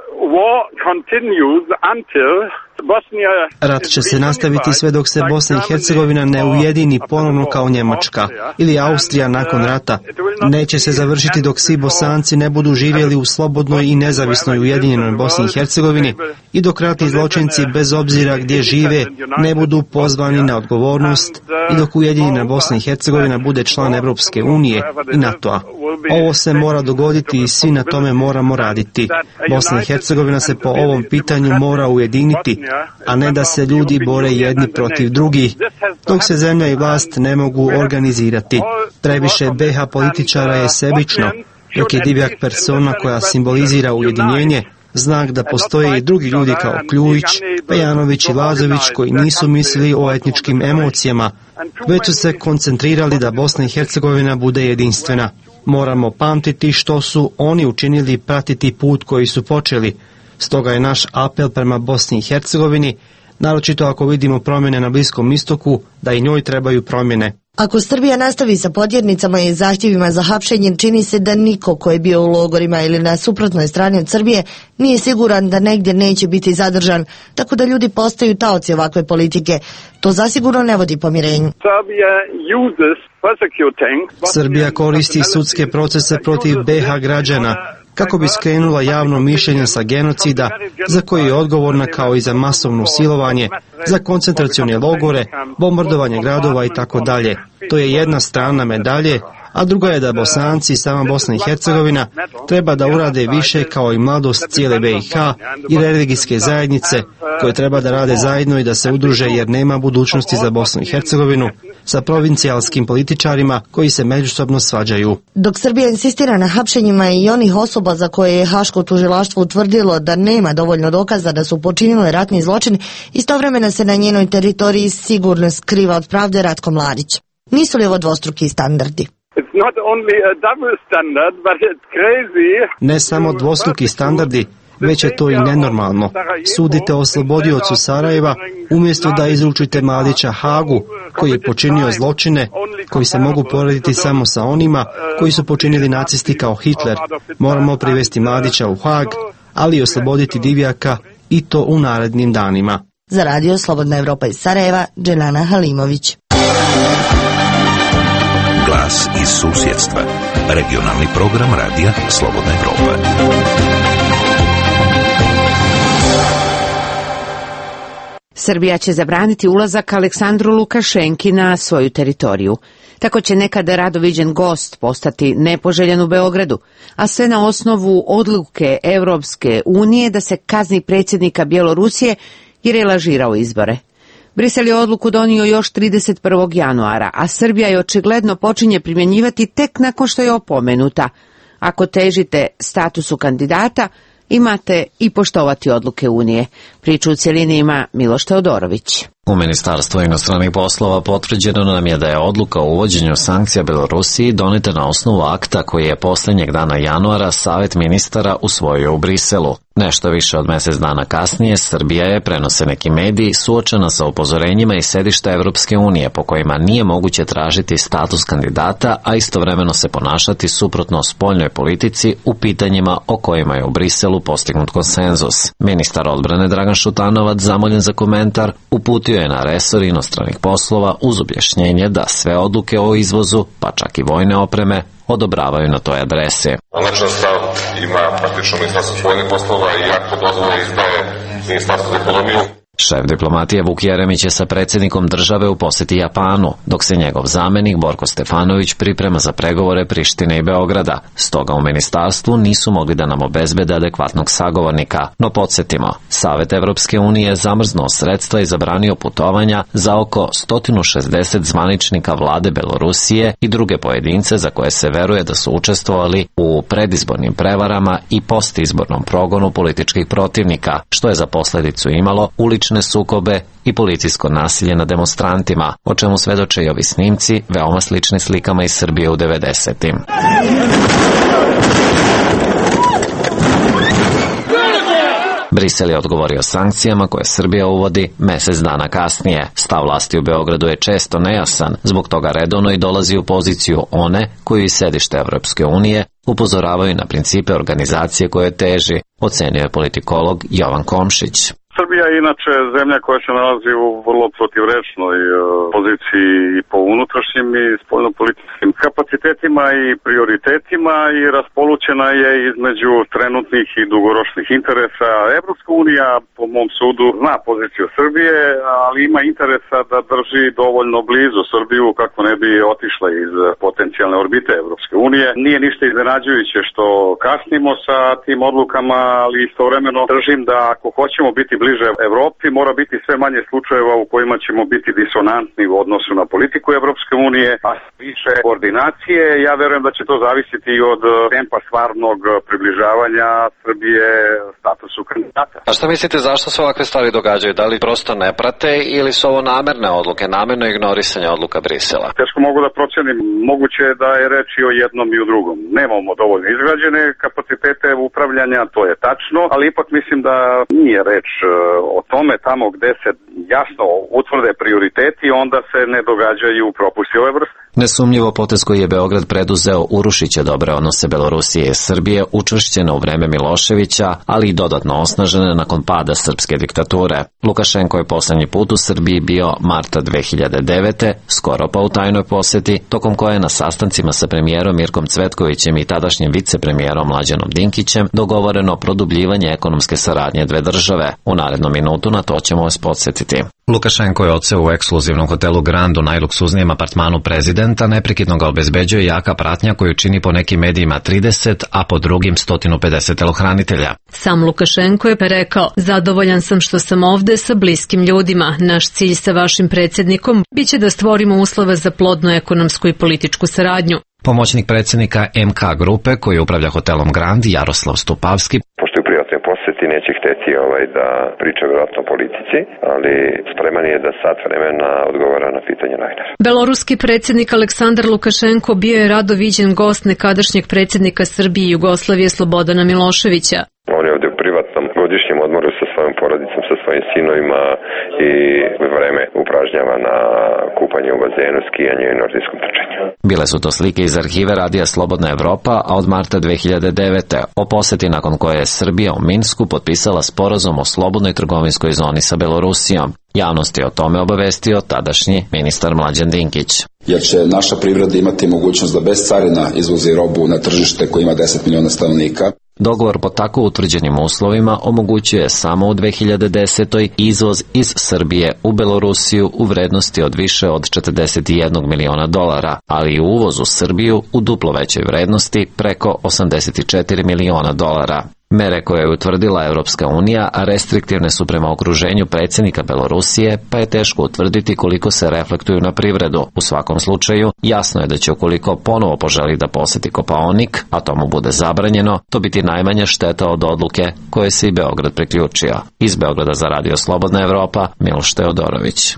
Rat će se nastaviti sve dok se Bosna i Hercegovina ne ujedini ponovno kao Njemačka ili Austrija nakon rata. Neće se završiti dok svi Bosanci ne budu živjeli u slobodnoj i nezavisnoj ujedinjenoj Bosni i Hercegovini i dok ratni zločinci bez obzira gdje žive ne budu pozvani na odgovornost i dok ujedinjena Bosna i Hercegovina bude član Evropske unije i NATO-a. Ovo se mora dogoditi i svi na tome moramo raditi. Bosna i Hercegovina se po ovom pitanju mora ujediniti, a ne da se ljudi bore jedni protiv drugih, dok se zemlja i vlast ne mogu organizirati. Previše B H političara je sebično, dok je Divjak persona koja simbolizira ujedinjenje, znak da postoje i drugi ljudi kao Kljujić, Pejanović i Lazović koji nisu mislili o etničkim emocijama, već su se koncentrirali da Bosna i Hercegovina bude jedinstvena. Moramo pamtiti što su oni učinili, pratiti put koji su počeli. Stoga je naš apel prema Bosni i Hercegovini, naročito ako vidimo promjene na Bliskom istoku, da i njoj trebaju promjene. Ako Srbija nastavi sa podjernicama i zahtjevima za hapšenjem, čini se da niko ko je bio u logorima ili na suprotnoj strani od Srbije nije siguran da negdje neće biti zadržan, tako da ljudi postaju taoci ovakve politike. To zasigurno ne vodi pomirenju. Srbija koristi sudske procese protiv B H građana kako bi skrenula javno mišljenje sa genocida za koji je odgovorna, kao i za masovno silovanje, za koncentracione logore, bombardovanje gradova i tako dalje. To je jedna strana medalje, a druga je da Bosanci i sama Bosna i Hercegovina treba da urade više, kao i mladost cijele B i H i religijske zajednice koje treba da rade zajedno i da se udruže, jer nema budućnosti za Bosnu i Hercegovinu sa provincijalskim političarima koji se međusobno svađaju. Dok Srbija insistira na hapšenjima i onih osoba za koje je Haško tužilaštvo utvrdilo da nema dovoljno dokaza da su počinile ratni zločin, istovremeno se na njenoj teritoriji sigurno skriva od pravde Ratko Mladić. Nisu li ovo dvostruki standardi? Ne samo dvostruki standardi, već je to i nenormalno. Sudite oslobodiocu Sarajeva umjesto da izručite Mladića Hagu, koji je počinio zločine koji se mogu porediti samo sa onima koji su počinili nacisti kao Hitler. Moramo privesti Mladića u Hag, ali i osloboditi Divjaka, i to u narednim danima. Za radio Slobodna Evropa iz Sarajeva, Dželana Halimović. Glas iz susjedstva. Regionalni program radija Slobodna Evropa. Srbija će zabraniti ulazak Aleksandru Lukašenki na svoju teritoriju. Tako će nekad rado viđen gost postati nepoželjen u Beogradu, a sve na osnovu odluke Evropske unije da se kazni predsjednika Bjelorusije jer je lažirao izbore. Brisel je odluku donio još trideset prvog januara, a Srbija je očigledno počinje primjenjivati tek nakon što je opomenuta. Ako težite statusu kandidata, imate i poštovati odluke Unije. Priču u cjelini ima Miloš Teodorović. U Ministarstvu inostranih poslova potvrđeno nam je da je odluka o uvođenju sankcija Belorusiji doneta na osnovu akta koji je posljednjeg dana januara Savet ministara usvojio u Briselu. Nešto više od mjesec dana kasnije Srbija je, prenose neki mediji, suočena sa upozorenjima iz sedišta Evropske unije po kojima nije moguće tražiti status kandidata, a istovremeno se ponašati suprotno spoljnoj politici u pitanjima o kojima je u Briselu postignut konsenzus. Ministar odbrane Dragan Šutanovac, zamoljen za komentar, uputio je na resor inostranih poslova uz objašnjenje da sve odluke o izvozu, pa čak i vojne opreme, odobravaju na toj adresi. Način stav ima praktično Ministarstvo spoljnih poslova i akt o dozvole izdaje Ministarstvo za ekonomiju. Šef diplomatije Vuk Jeremić je sa predsjednikom države u posjeti Japanu, dok se njegov zamenik Borko Stefanović priprema za pregovore Prištine i Beograda. Stoga u ministarstvu nisu mogli da nam obezbede adekvatnog sagovornika. No podsjetimo, Savet Evropske unije je zamrznuo sredstva i zabranio putovanja za oko sto šezdeset zvaničnika vlade Belorusije i druge pojedince za koje se veruje da su učestvovali u predizbornim prevarama i postizbornom progonu političkih protivnika, što je za posljedicu imalo ulične sukobe i policijsko nasilje na demonstrantima, o čemu svedoče i ovi snimci, veoma slični slikama iz Srbije u devedesetim. Brisel je odgovorio sankcijama koje Srbija uvodi mjesec dana kasnije. Stav vlasti u Beogradu je često nejasan, zbog toga redovno i dolazi u poziciju one koji iz sedište Evropske unije upozoravaju na principe organizacije koje teži, ocenio je politikolog Jovan Komšić. Srbija je inače zemlja koja se nalazi u vrlo protivrečnoj poziciji i po unutrašnjim i spoljnopolitičkim kapacitetima i prioritetima i raspolućena je između trenutnih i dugoročnih interesa. Evropska unija, po mom sudu, zna poziciju Srbije, ali ima interesa da drži dovoljno blizu Srbiju kako ne bi otišla iz potencijalne orbite Evropske unije. Nije ništa iznenađujuće što kasnimo sa tim odlukama, ali istovremeno držim da ako hoćemo biti blizu bliže Evropi, mora biti sve manje slučajeva u kojima ćemo biti disonantni u odnosu na politiku Evropske unije, a više koordinacije. Ja verujem da će to zavisiti i od tempa stvarnog približavanja Srbije statusu kandidata. A šta mislite, zašto se ovakve stvari događaju? Da li prosto ne prate ili su ovo namerne odluke, namerno ignorisanje odluka Brisela? Teško mogu da procenim. Moguće je da je reč i o jednom i o drugom. Nemamo dovoljno izgrađene kapacitete upravljanja, to je tačno, ali ipak mislim da nije reč o tome. Tamo gde se jasno utvrde prioriteti, onda se ne događaju propusti ove vrste. Nesumnjivo potez koji je Beograd preduzeo urušiće dobre odnose Belorusije i Srbije, učvršćene u vreme Miloševića, ali i dodatno osnažene nakon pada srpske diktature. Lukašenko je poslednji put u Srbiji bio marta dve hiljade devete, skoro pa u tajnoj poseti, tokom koje je na sastancima sa premijerom Mirkom Cvetkovićem i tadašnjim vicepremijerom Mlađanom Dinkićem dogovoreno produbljivanje ekonomske saradnje dve države. U narednom minutu na to ćemo vas podsjetiti. Lukašenko je odseo u ekskluzivnom hotelu Grand u najluksuznijem apartmanu prezidenta, neprekidno ga obezbeđuje jaka pratnja koju čini po nekim medijima trideset, a po drugim sto pedeset telohranitelja. Sam Lukašenko je rekao: zadovoljan sam što sam ovde sa bliskim ljudima. Naš cilj sa vašim predsjednikom biće da stvorimo uslove za plodnu ekonomsku i političku saradnju. Pomoćnik predsjednika M K grupe koji upravlja hotelom Grand, Jaroslav Stupavski, pošto je u privatnoj poseti, neće hteti ovaj, da priča vjerojatno o politici, ali spreman je da sat vremena odgovara na pitanje novinara. Beloruski predsjednik Aleksandar Lukašenko bio je rado viđen gost nekadašnjeg predsjednika Srbije i Jugoslavije Slobodana Miloševića. On je ovdje u privatnom godišnjem odmoru sa svojom porodicom, sa svojim sinovima i vreme upražnjava na kupanje u bazenu, skijanju i nordijskom trčanju. Bile su to slike iz arhive radija Slobodna Evropa, a od marta dve hiljade devete o poseti nakon koje je Srbija u Minsku potpisala sporazum o slobodnoj trgovinskoj zoni sa Belorusijom. Javnost je o tome obavestio tadašnji ministar Mlađan Dinkić. Jer će naša privreda imati mogućnost da bez carina izvozi robu na tržište koje ima deset miliona stanovnika. Dogovor po tako utvrđenim uslovima omogućuje samo u dve hiljade desetoj izvoz iz Srbije u Belorusiju u vrednosti od više od četrdeset jedan miliona dolara, ali i uvoz u Srbiju u duplo većoj vrednosti preko osamdeset četiri miliona dolara. Mere koje je utvrdila Evropska unija, a restriktivne su prema okruženju predsjednika Belorusije, pa je teško utvrditi koliko se reflektuju na privredu. U svakom slučaju, jasno je da će ukoliko ponovo poželi da poseti Kopaonik, a to mu bude zabranjeno, to biti najmanja šteta od odluke koje se i Beograd priključio. Iz Beograda za Radio Slobodna Evropa, Miloš Teodorović.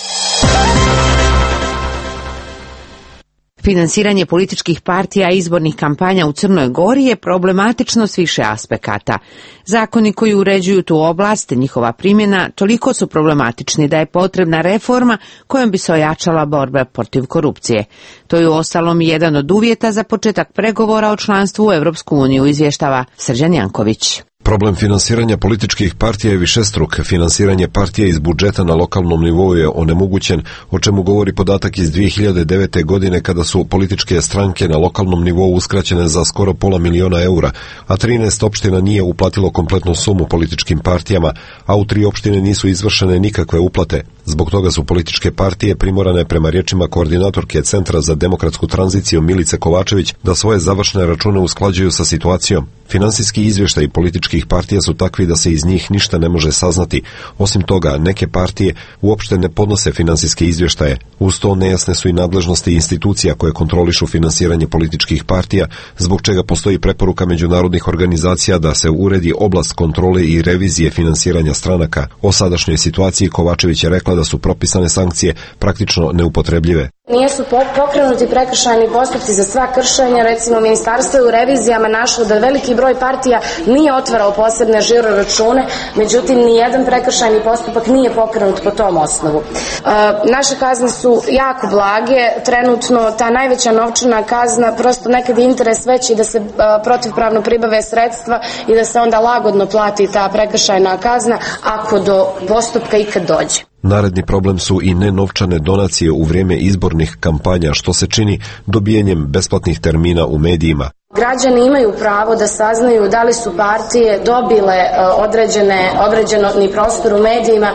Finansiranje političkih partija i izbornih kampanja u Crnoj Gori je problematično s više aspekata. Zakoni koji uređuju tu oblast, njihova primjena, toliko su problematični da je potrebna reforma kojom bi se ojačala borba protiv korupcije. To je uostalom jedan od uvjeta za početak pregovora o članstvu u Evropsku uniju, izvještava Srđan Janković. Problem finansiranja političkih partija je višestruk. Finansiranje partija iz budžeta na lokalnom nivou je onemogućen, o čemu govori podatak iz dve hiljade devete. godine kada su političke stranke na lokalnom nivou uskraćene za skoro pola miliona eura, a trinaest opština nije uplatilo kompletnu sumu političkim partijama, a u tri opštine nisu izvršene nikakve uplate. Zbog toga su političke partije primorane, prema riječima koordinatorke Centra za demokratsku tranziciju Milice Kovačević, da svoje završne račune usklađuju sa situacijom. Finansijski izvještaji političkih partija su takvi da se iz njih ništa ne može saznati. Osim toga, neke partije uopšte ne podnose finansijske izvještaje. Uz to nejasne su i nadležnosti institucija koje kontrolišu finansiranje političkih partija, zbog čega postoji preporuka međunarodnih organizacija da se uredi oblast kontrole i revizije finansiranja stranaka. O sadašnjoj situaciji Kovačević je rekla da su propisane sankcije praktično neupotrebljive. Nisu pokrenuti prekršajni postupci za sva kršenja, recimo ministarstvo je u revizijama našlo da veliki broj partija nije otvarao posebne žiro račune, međutim nijedan prekršajni postupak nije pokrenut po tom osnovu. E, naše kazne su jako blage, trenutno ta najveća novčana kazna, prosto nekad je interes veći da se a, protivpravno pribave sredstva i da se onda lagodno plati ta prekršajna kazna ako do postupka ikad dođe. Naredni problem su i nenovčane donacije u vrijeme izbornih kampanja, što se čini dobijanjem besplatnih termina u medijima. Građani imaju pravo da saznaju da li su partije dobile određene, određeni prostor u medijima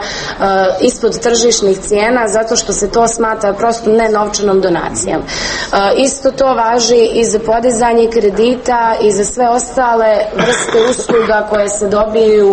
ispod tržišnih cijena zato što se to smatra prosto nenovčanom donacijom. Isto to važi i za podizanje kredita i za sve ostale vrste usluga koje se dobiju,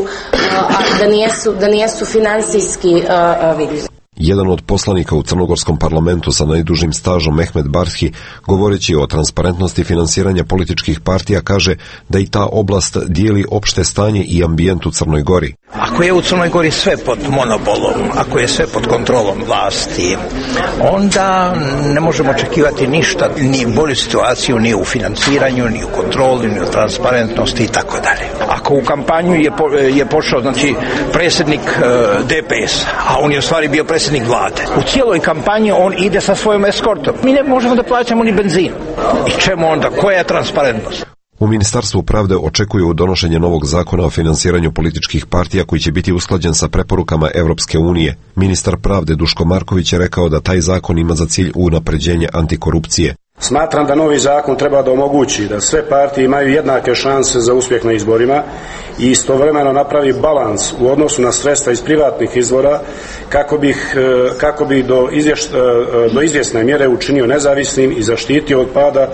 a da nijesu, da nijesu finansijski vidljive. Jedan od poslanika u crnogorskom parlamentu sa najdužim stažom, Mehmet Barhi, govoreći o transparentnosti finansiranja političkih partija, kaže da i ta oblast dijeli opšte stanje i ambijent u Crnoj Gori. Ako je u Crnoj Gori sve pod monopolom, ako je sve pod kontrolom vlasti, onda ne možemo očekivati ništa, ni bolju situaciju, ni u financiranju, ni u kontroli, ni u transparentnosti i tako dalje. Ako u kampanju je, po, je pošao, znači, predsjednik uh, D P S, a on je u stvari bio predsjednik vlade. U cijeloj kampanji on ide sa svojom eskortom. Mi ne možemo da plaćamo ni benzin. I čemu onda? Koja je transparentnost? U Ministarstvu pravde očekuju donošenje novog zakona o finansiranju političkih partija koji će biti usklađen sa preporukama Evropske unije. Ministar pravde Duško Marković je rekao da taj zakon ima za cilj unapređenje antikorupcije. Smatram da novi zakon treba da omogući da sve partije imaju jednake šanse za uspjeh na izborima i istovremeno napravi balans u odnosu na sredstva iz privatnih izvora kako bi, kako bi do, izvješ, do izvjesne mjere učinio nezavisnim i zaštitio od pada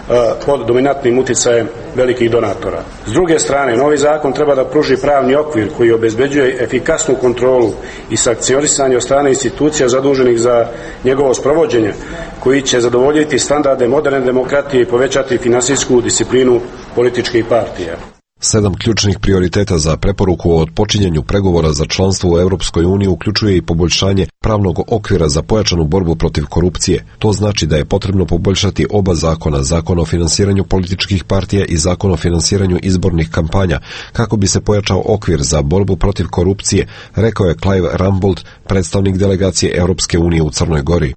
pod dominantnim utjecajem velikih donatora. S druge strane, novi zakon treba da pruži pravni okvir koji obezbeđuje efikasnu kontrolu i sankcionisanje od strane institucija zaduženih za njegovo sprovođenje, koji će zadovoljiti standarde moderne demokratije i povećati finansijsku disciplinu političkih partija. Sedam ključnih prioriteta za preporuku o odpočinjanju pregovora za članstvo u Europskoj uniji uključuje i poboljšanje pravnog okvira za pojačanu borbu protiv korupcije. To znači da je potrebno poboljšati oba zakona, zakon o finansiranju političkih partija i zakon o finansiranju izbornih kampanja, kako bi se pojačao okvir za borbu protiv korupcije, rekao je Clive Rumbold, predstavnik delegacije Europske unije u Crnoj Gori.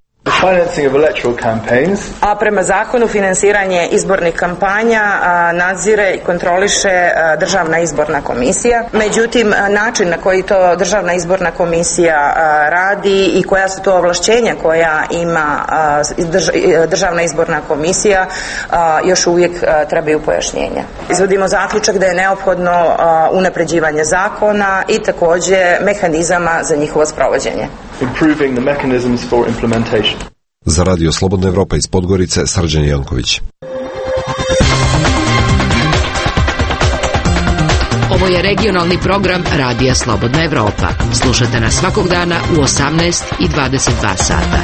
A prema zakonu finansiranje izbornih kampanja nadzire i kontroliše Državna izborna komisija. Međutim, način na koji to Državna izborna komisija radi i koja su to ovlašćenja koja ima Državna izborna komisija još uvijek trebaju pojašnjenja. Izvodimo zaključak da je neophodno unapređivanje zakona i također mehanizama za njihovo sprovođenje. Improving the mechanisms for implementation. Za Radio Slobodna Evropa iz Podgorice, Srđan Janković. Ovo je regionalni program Radija Slobodna Evropa. Slušate nas svakog dana u osamnaest i dvadeset dva sata.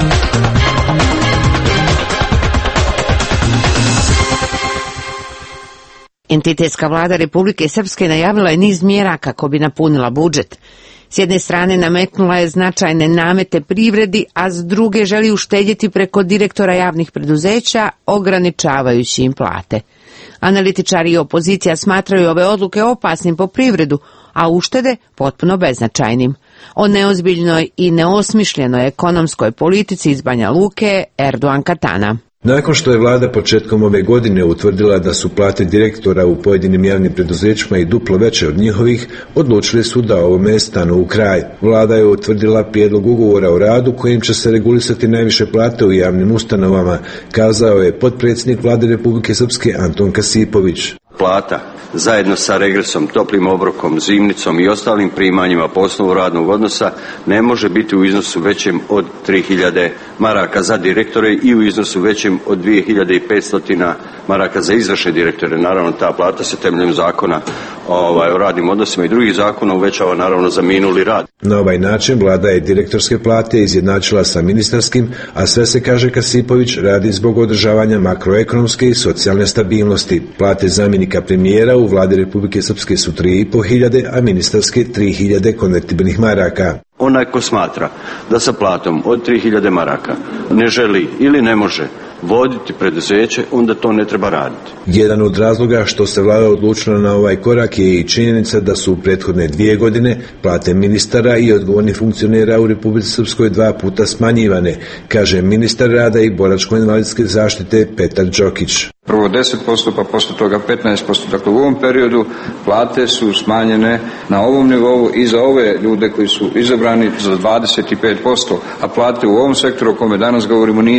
Entitetska vlada Republike Srpske najavila je niz mjera kako bi napunila budžet. S jedne strane nametnula je značajne namete privredi, a s druge želi uštedjeti preko direktora javnih preduzeća, ograničavajući im plate. Analitičari i opozicija smatraju ove odluke opasnim po privredu, a uštede potpuno beznačajnim. O neozbiljnoj i neosmišljenoj ekonomskoj politici iz Banja Luke, Erdogan Katana. Nakon što je vlada početkom ove godine utvrdila da su plate direktora u pojedinim javnim preduzećima i duplo veće od njihovih, odlučili su da ovome stanu u kraj. Vlada je utvrdila prijedlog ugovora o radu kojim će se regulisati najviše plate u javnim ustanovama, kazao je potpredsjednik vlade Republike Srpske Anton Kasipović. Plata zajedno sa regresom, toplim obrokom, zimnicom i ostalim primanjima po osnovu radnog odnosa ne može biti u iznosu većem od tri hiljade maraka za direktore i u iznosu većem od dvije hiljade petsto maraka za izvršne direktore. Naravno, ta plata se temeljem zakona ovaj, o radnim odnosima i drugih zakona uvećava naravno za minuli rad. Na ovaj način vlada je direktorske plate izjednačila sa ministarskim, a sve se, kaže Kasipović, radi zbog održavanja makroekonomske i socijalne stabilnosti. Plate zamjenika premijera u vladi Republike Srpske su tri i po hiljade, a ministarske tri hiljade konvertibilnih maraka. Onaj ko smatra da sa platom od tri hiljade maraka ne želi ili ne može voditi preduzeće, onda to ne treba raditi. Jedan od razloga što se vlada odlučila na ovaj korak je i činjenica da su u prethodne dvije godine plate ministara i odgovornih funkcionera u Republici Srpskoj dva puta smanjivane, kaže ministar rada i boračko-invalidske zaštite Petar Đokić. Prvo deset posto, pa posto toga petnaest posto. Dakle, u ovom periodu plate su smanjene na ovom nivou i za ove ljude koji su izabrani za dvadeset pet posto, a plate u ovom sektoru o kome danas govorimo nisu.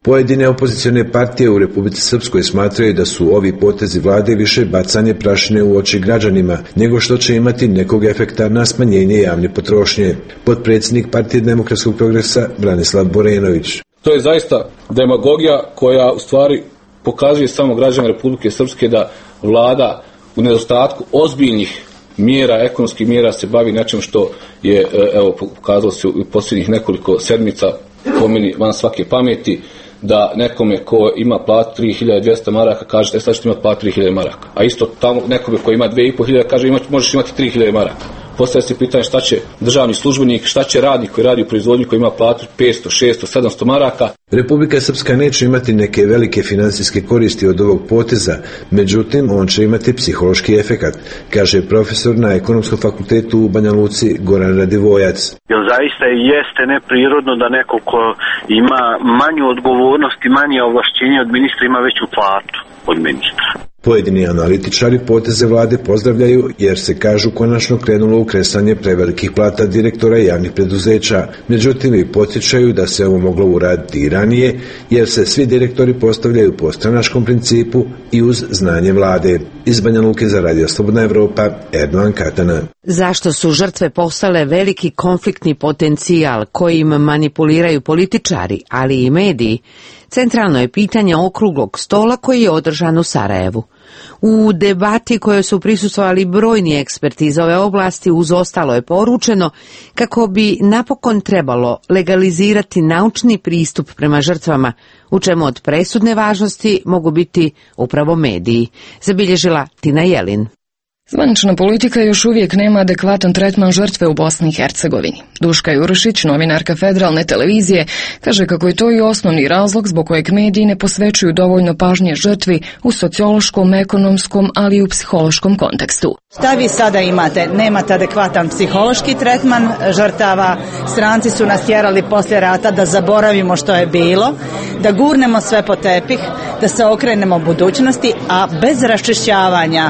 Pojedine opozicione partije u Republici Srpskoj smatraju da su ovi potezi vlade više bacanje prašine u oči građanima, nego što će imati nekog efekta na smanjenje javne potrošnje. Potpredsjednik Partije demokratskog progresa Branislav Borenović. To je zaista demagogija koja u stvari pokazuje samo građana Republike Srpske da vlada u nedostatku ozbiljnih mjera, ekonomskih mjera se bavi nečem što je, evo, pokazalo se u posljednjih nekoliko sedmica po meni van svake pameti, da nekome ko ima platu tri hiljade dvjesto maraka kaže, e sad ćete imati platu tri hiljade maraka. A isto tamo nekome ko ima dvije i pol hiljade kaže, možeš imati tri hiljade maraka. Postavlja se pitanje šta će državni službenik, šta će radnik koji radi u proizvodnji koji ima platu petsto, šesto, sedamsto maraka. Republika Srpska neće imati neke velike financijske koristi od ovog poteza, međutim on će imati psihološki efekat, kaže profesor na Ekonomskom fakultetu u Banja Luci Goran Radivojac. Jer zaista jeste neprirodno da neko ko ima manju odgovornost i manje ovlašćenje od ministra ima veću platu od ministra. Pojedini analitičari poteze vlade pozdravljaju jer se, kažu, konačno krenulo u kresanje prevelikih plata direktora javnih preduzeća. Međutim, i podsjećaju da se ovo moglo uraditi i ranije jer se svi direktori postavljaju po stranačkom principu i uz znanje vlade. Iz Banja Luke za Radio Slobodna Evropa, Erdogan Katana. Zašto su žrtve postale veliki konfliktni potencijal kojim manipuliraju političari, ali i mediji? Centralno je pitanje okruglog stola koji je održan u Sarajevu. U debati kojoj su prisustvovali brojni eksperti iz ove oblasti uz ostalo je poručeno kako bi napokon trebalo legalizirati naučni pristup prema žrtvama, u čemu od presudne važnosti mogu biti upravo mediji, zabilježila Tina Jelin. Zvanična politika još uvijek nema adekvatan tretman žrtve u Bosni i Hercegovini. Duška Jurišić, novinarka Federalne televizije, kaže kako je to i osnovni razlog zbog kojeg mediji ne posvećuju dovoljno pažnje žrtvi u sociološkom, ekonomskom, ali i u psihološkom kontekstu. Šta vi sada imate? Nemate adekvatan psihološki tretman žrtava. Stranci su nas tjerali poslije rata da zaboravimo što je bilo, da gurnemo sve po tepih, da se okrenemo budućnosti, a bez raščišćavanja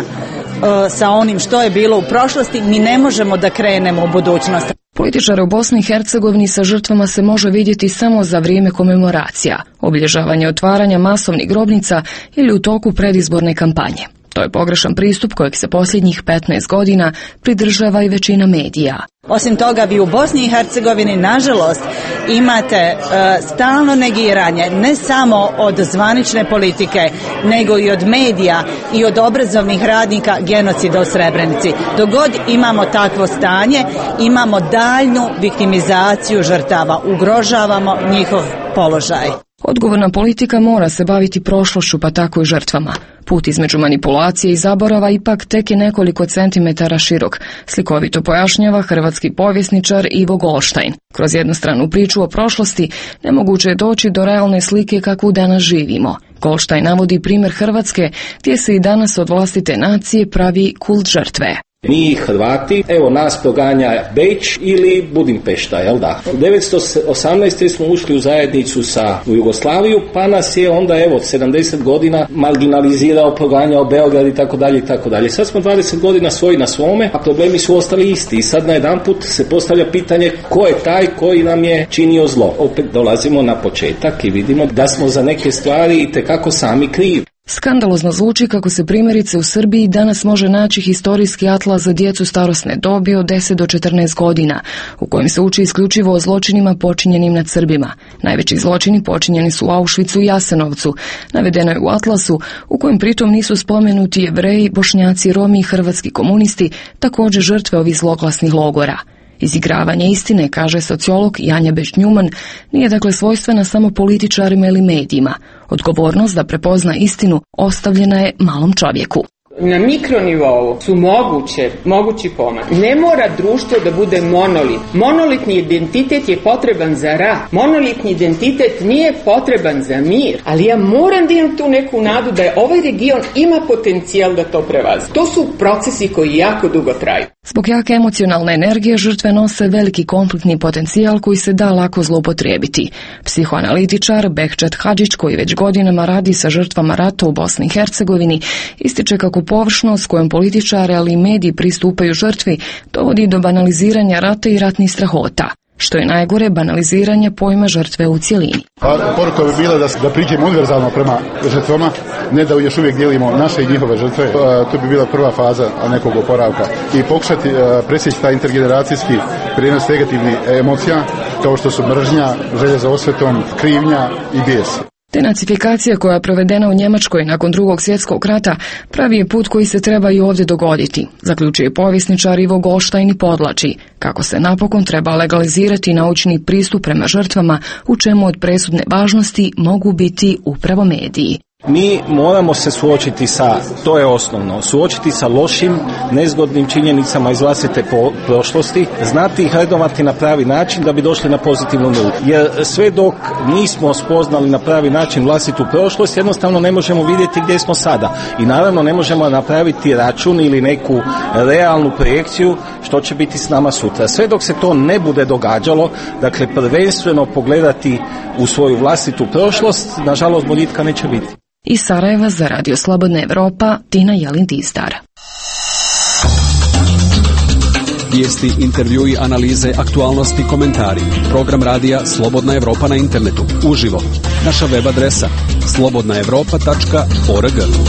sa onim što je bilo u prošlosti, mi ne možemo da krenemo u budućnost. Političare u Bosni i Hercegovini sa žrtvama se može vidjeti samo za vrijeme komemoracija, obilježavanje otvaranja masovnih grobnica ili u toku predizborne kampanje. To je pogrešan pristup kojeg se posljednjih petnaest godina pridržava i većina medija. Osim toga, vi u Bosni i Hercegovini, nažalost, imate e, stalno negiranje ne samo od zvanične politike, nego i od medija i od obrazovnih radnika genocida u Srebrenici. Dok god imamo takvo stanje, imamo daljnju viktimizaciju žrtava, ugrožavamo njihov položaj. Odgovorna politika mora se baviti prošlošću, pa tako i žrtvama. Put između manipulacije i zaborava ipak tek je nekoliko centimetara širok, slikovito pojašnjava hrvatski povjesničar Ivo Goldstein. Kroz jednostranu priču o prošlosti nemoguće je doći do realne slike kakvu danas živimo. Goldstein navodi primjer Hrvatske, gdje se i danas od vlastite nacije pravi kult žrtve. Mi Hrvati, evo nas proganja Beč ili Budimpešta, jel da? U devetsto osamnaeste. smo ušli u zajednicu sa Jugoslaviju, pa nas je onda evo sedamdeset godina marginalizirao, proganjao Beograd i tako dalje i tako dalje. Sad smo dvadeset godina svoji na svome, a problemi su ostali isti i sad najedanput se postavlja pitanje ko je taj koji nam je činio zlo. Opet dolazimo na početak i vidimo da smo za neke stvari itekako sami krivi. Skandalozno zvuči kako se primjerice u Srbiji danas može naći historijski atlas za djecu starosne dobi od deset do četrnaest godina, u kojem se uči isključivo o zločinima počinjenim nad Srbima. Najveći zločini počinjeni su u Auschwitzu i Jasenovcu, navedeno je u atlasu, u kojem pritom nisu spomenuti Jevreji, Bošnjaci, Romi i hrvatski komunisti, također žrtve ovih zloglasnih logora. Izigravanje istine, kaže sociolog Janja Beš-Njuman, nije dakle svojstvena samo političarima ili medijima. Odgovornost da prepozna istinu ostavljena je malom čovjeku. Na mikronivou su moguće, mogući pomak. Ne mora društvo da bude monolit. Monolitni identitet je potreban za rat. Monolitni identitet nije potreban za mir. Ali ja moram da imam tu neku nadu da je ovaj region ima potencijal da to prevazi. To su procesi koji jako dugo traju. Zbog jake emocionalne energije žrtve nose veliki konfliktni potencijal koji se da lako zloupotrijebiti. Psihoanalitičar Behčet Hadžić, koji već godinama radi sa žrtvama rata u Bosni i Hercegovini, ističe kako površnost s kojom političari, ali i mediji pristupaju žrtvi dovodi do banaliziranja rata i ratnih strahota. Što je najgore, banaliziranje pojma žrtve u cjelini. Pa, poruka bi bila da, da priđemo univerzalno prema žrtvama, ne da još uvijek dijelimo naše i njihove žrtve. To bi bila prva faza nekog oporavka. I pokušati presjeći taj intergeneracijski prijenos negativnih emocija, kao što su mržnja, želja za osvetom, krivnja i bijes. Denacifikacija koja je provedena u Njemačkoj nakon drugog svjetskog rata pravi je put koji se treba i ovdje dogoditi, zaključuje povjesničar Ivo Goldstein i podvlači kako se napokon treba legalizirati naučni pristup prema žrtvama, u čemu od presudne važnosti mogu biti upravo mediji. Mi moramo se suočiti sa, to je osnovno, suočiti sa lošim, nezgodnim činjenicama iz vlastite prošlosti, znati ih vrednovati na pravi način da bi došli na pozitivnu nulu. Jer sve dok nismo spoznali na pravi način vlastitu prošlost, jednostavno ne možemo vidjeti gdje smo sada. I naravno ne možemo napraviti račun ili neku realnu projekciju što će biti s nama sutra. Sve dok se to ne bude događalo, dakle prvenstveno pogledati u svoju vlastitu prošlost, nažalost boljitka neće biti. Iz Sarajeva za Radio Slobodna Evropa, Tina Jelin-Tisdar. Vijesti, intervjui, analize, aktualnosti, komentari. Program radija Slobodna Evropa na internetu. Uživo. Naša web adresa slobodna evropa tačka org.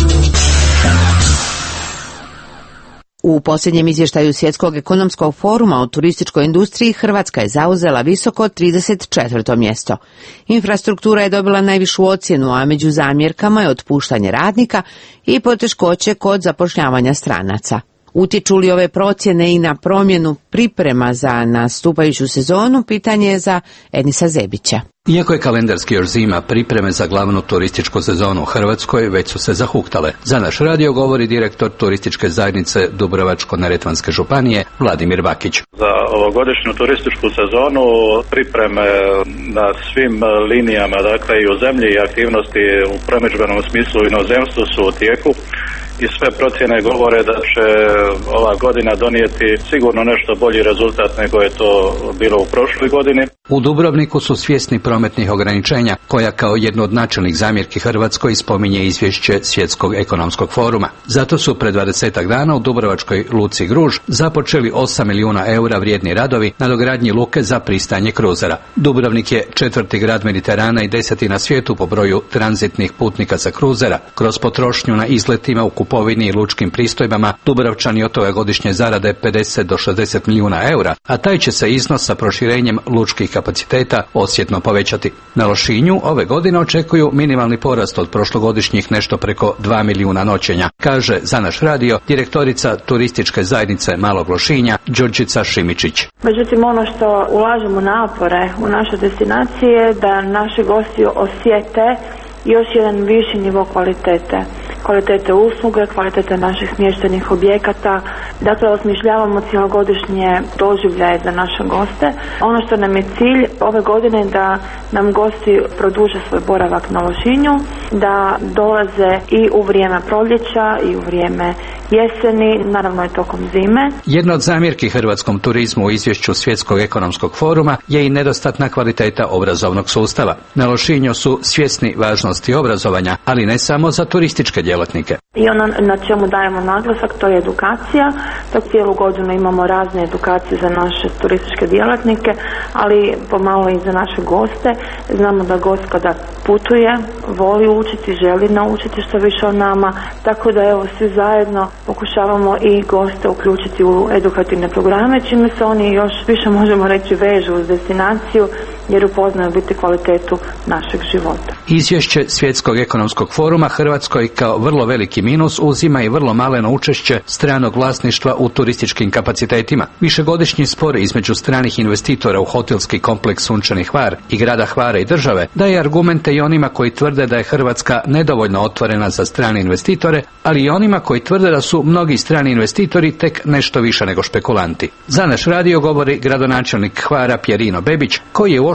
U posljednjem izvještaju Svjetskog ekonomskog foruma o turističkoj industriji Hrvatska je zauzela visoko trideset četvrto mjesto. Infrastruktura je dobila najvišu ocjenu, a među zamjerkama je otpuštanje radnika i poteškoće kod zapošljavanja stranaca. Utječu li ove procjene i na promjenu priprema za nastupajuću sezonu, pitanje je za Enisa Zebića. Iako je kalendarski još zima, pripreme za glavnu turističku sezonu u Hrvatskoj već su se zahuktale. Za naš radio govori direktor turističke zajednice Dubrovačko-neretvanske županije Vladimir Bakić. Za ovogodišnju turističku sezonu pripreme na svim linijama, dakle i u zemlji i aktivnosti u promidžbenom smislu u inozemstvu su u tijeku. I sve procjene govore da će ova godina donijeti sigurno nešto bolji rezultat nego je to bilo u prošloj godini. U Dubrovniku su svjesni prometnih ograničenja, koja kao jednu od načelnih zamjerki Hrvatskoj spominje izvješće Svjetskog ekonomskog foruma. Zato su pred dvadesetak dana u dubrovačkoj luci Gruž započeli osam milijuna eura vrijedni radovi na dogradnji luke za pristanje kruzera. Dubrovnik je četvrti grad Mediterana i deseti na svijetu po broju tranzitnih putnika sa kruzera. Kroz potrošnju na izletima u kupovini i lučkim pristojbama Dubrovčani od toga godišnje zarade pedeset do šezdeset milijuna eura, a taj će se iznos sa proširenjem lučkih kapaciteta osjetno povećati. Na Lošinju ove godine očekuju minimalni porast od prošlogodišnjih nešto preko dva milijuna noćenja, kaže za naš radio direktorica turističke zajednice Malog Lošinja Đurđica Šimičić. Međutim, ono što ulažemo napore u naše destinacije da naši gosti osjete još jedan viši nivo kvalitete. Kvalitete usluge, kvalitete naših smještenih objekata. Dakle, osmišljavamo cjelogodišnje doživljaje za naše goste. Ono što nam je cilj ove godine da nam gosti produže svoj boravak na Lošinju, da dolaze i u vrijeme proljeća i u vrijeme jeseni, naravno i tokom zime. Jedna od zamjerki hrvatskom turizmu u izvješću Svjetskog ekonomskog foruma je i nedostatna kvaliteta obrazovnog sustava. Na Lošinju su svjesni važnosti obrazovanja, ali ne samo za turističke djelatnike. I ono na čemu dajemo naglasak, to je edukacija. Dok cijelu godinu imamo razne edukacije za naše turističke djelatnike, ali pomalo i za naše goste. Znamo da gost kada putuje, voli učiti, želi naučiti što više o nama, tako da evo svi zajedno pokušavamo i goste uključiti u edukativne programe, čime se oni još više, možemo reći, vežu uz destinaciju, jer upoznaju biti kvalitetu našeg života. Izvješće Svjetskog ekonomskog foruma Hrvatskoj kao vrlo veliki minus uzima i vrlo maleno učešće stranog vlasništva u turističkim kapacitetima. Višegodišnji spor između stranih investitora u hotelski kompleks Sunčani Hvar i grada Hvara i države daje argumente i onima koji tvrde da je Hrvatska nedovoljno otvorena za strane investitore, ali i onima koji tvrde da su mnogi strani investitori tek nešto više nego špekulanti. Za naš radio govori gradonačelnik Hvara Pjerino Bebić, koji je u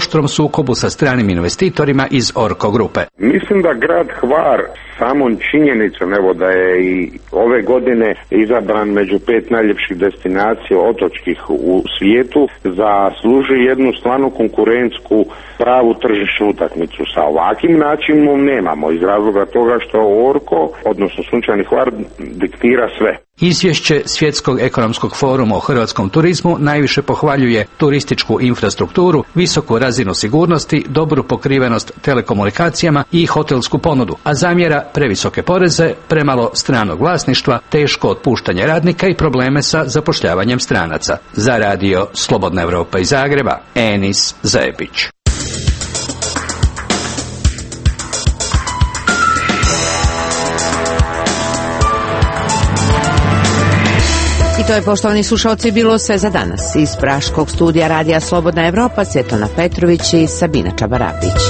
oštrom sukobu sa stranim investitorima iz Orko grupe. Mislim da grad Hvar samom činjenicom, evo da je i ove godine izabran među pet najljepših destinacija otočkih u svijetu, zaslužuje jednu stvarno konkurentsku pravu tržišnu utakmicu. Sa ovakvim načinom nemamo, iz razloga toga što Orko, odnosno Sunčani Hvar, diktira sve. Izvješće Svjetskog ekonomskog foruma o hrvatskom turizmu najviše pohvaljuje turističku infrastrukturu, visoku razinu sigurnosti, dobru pokrivenost telekomunikacijama i hotelsku ponudu, a zamjera previsoke poreze, premalo stranog vlasništva, teško otpuštanje radnika i probleme sa zapošljavanjem stranaca. Za radio Slobodna Evropa iz Zagreba, Enis Zebić. I to je, poštovani slušalci, bilo sve za danas. Iz praškog studija radija Slobodna Evropa, Svjetlana Petrović i Sabina Čabarapić.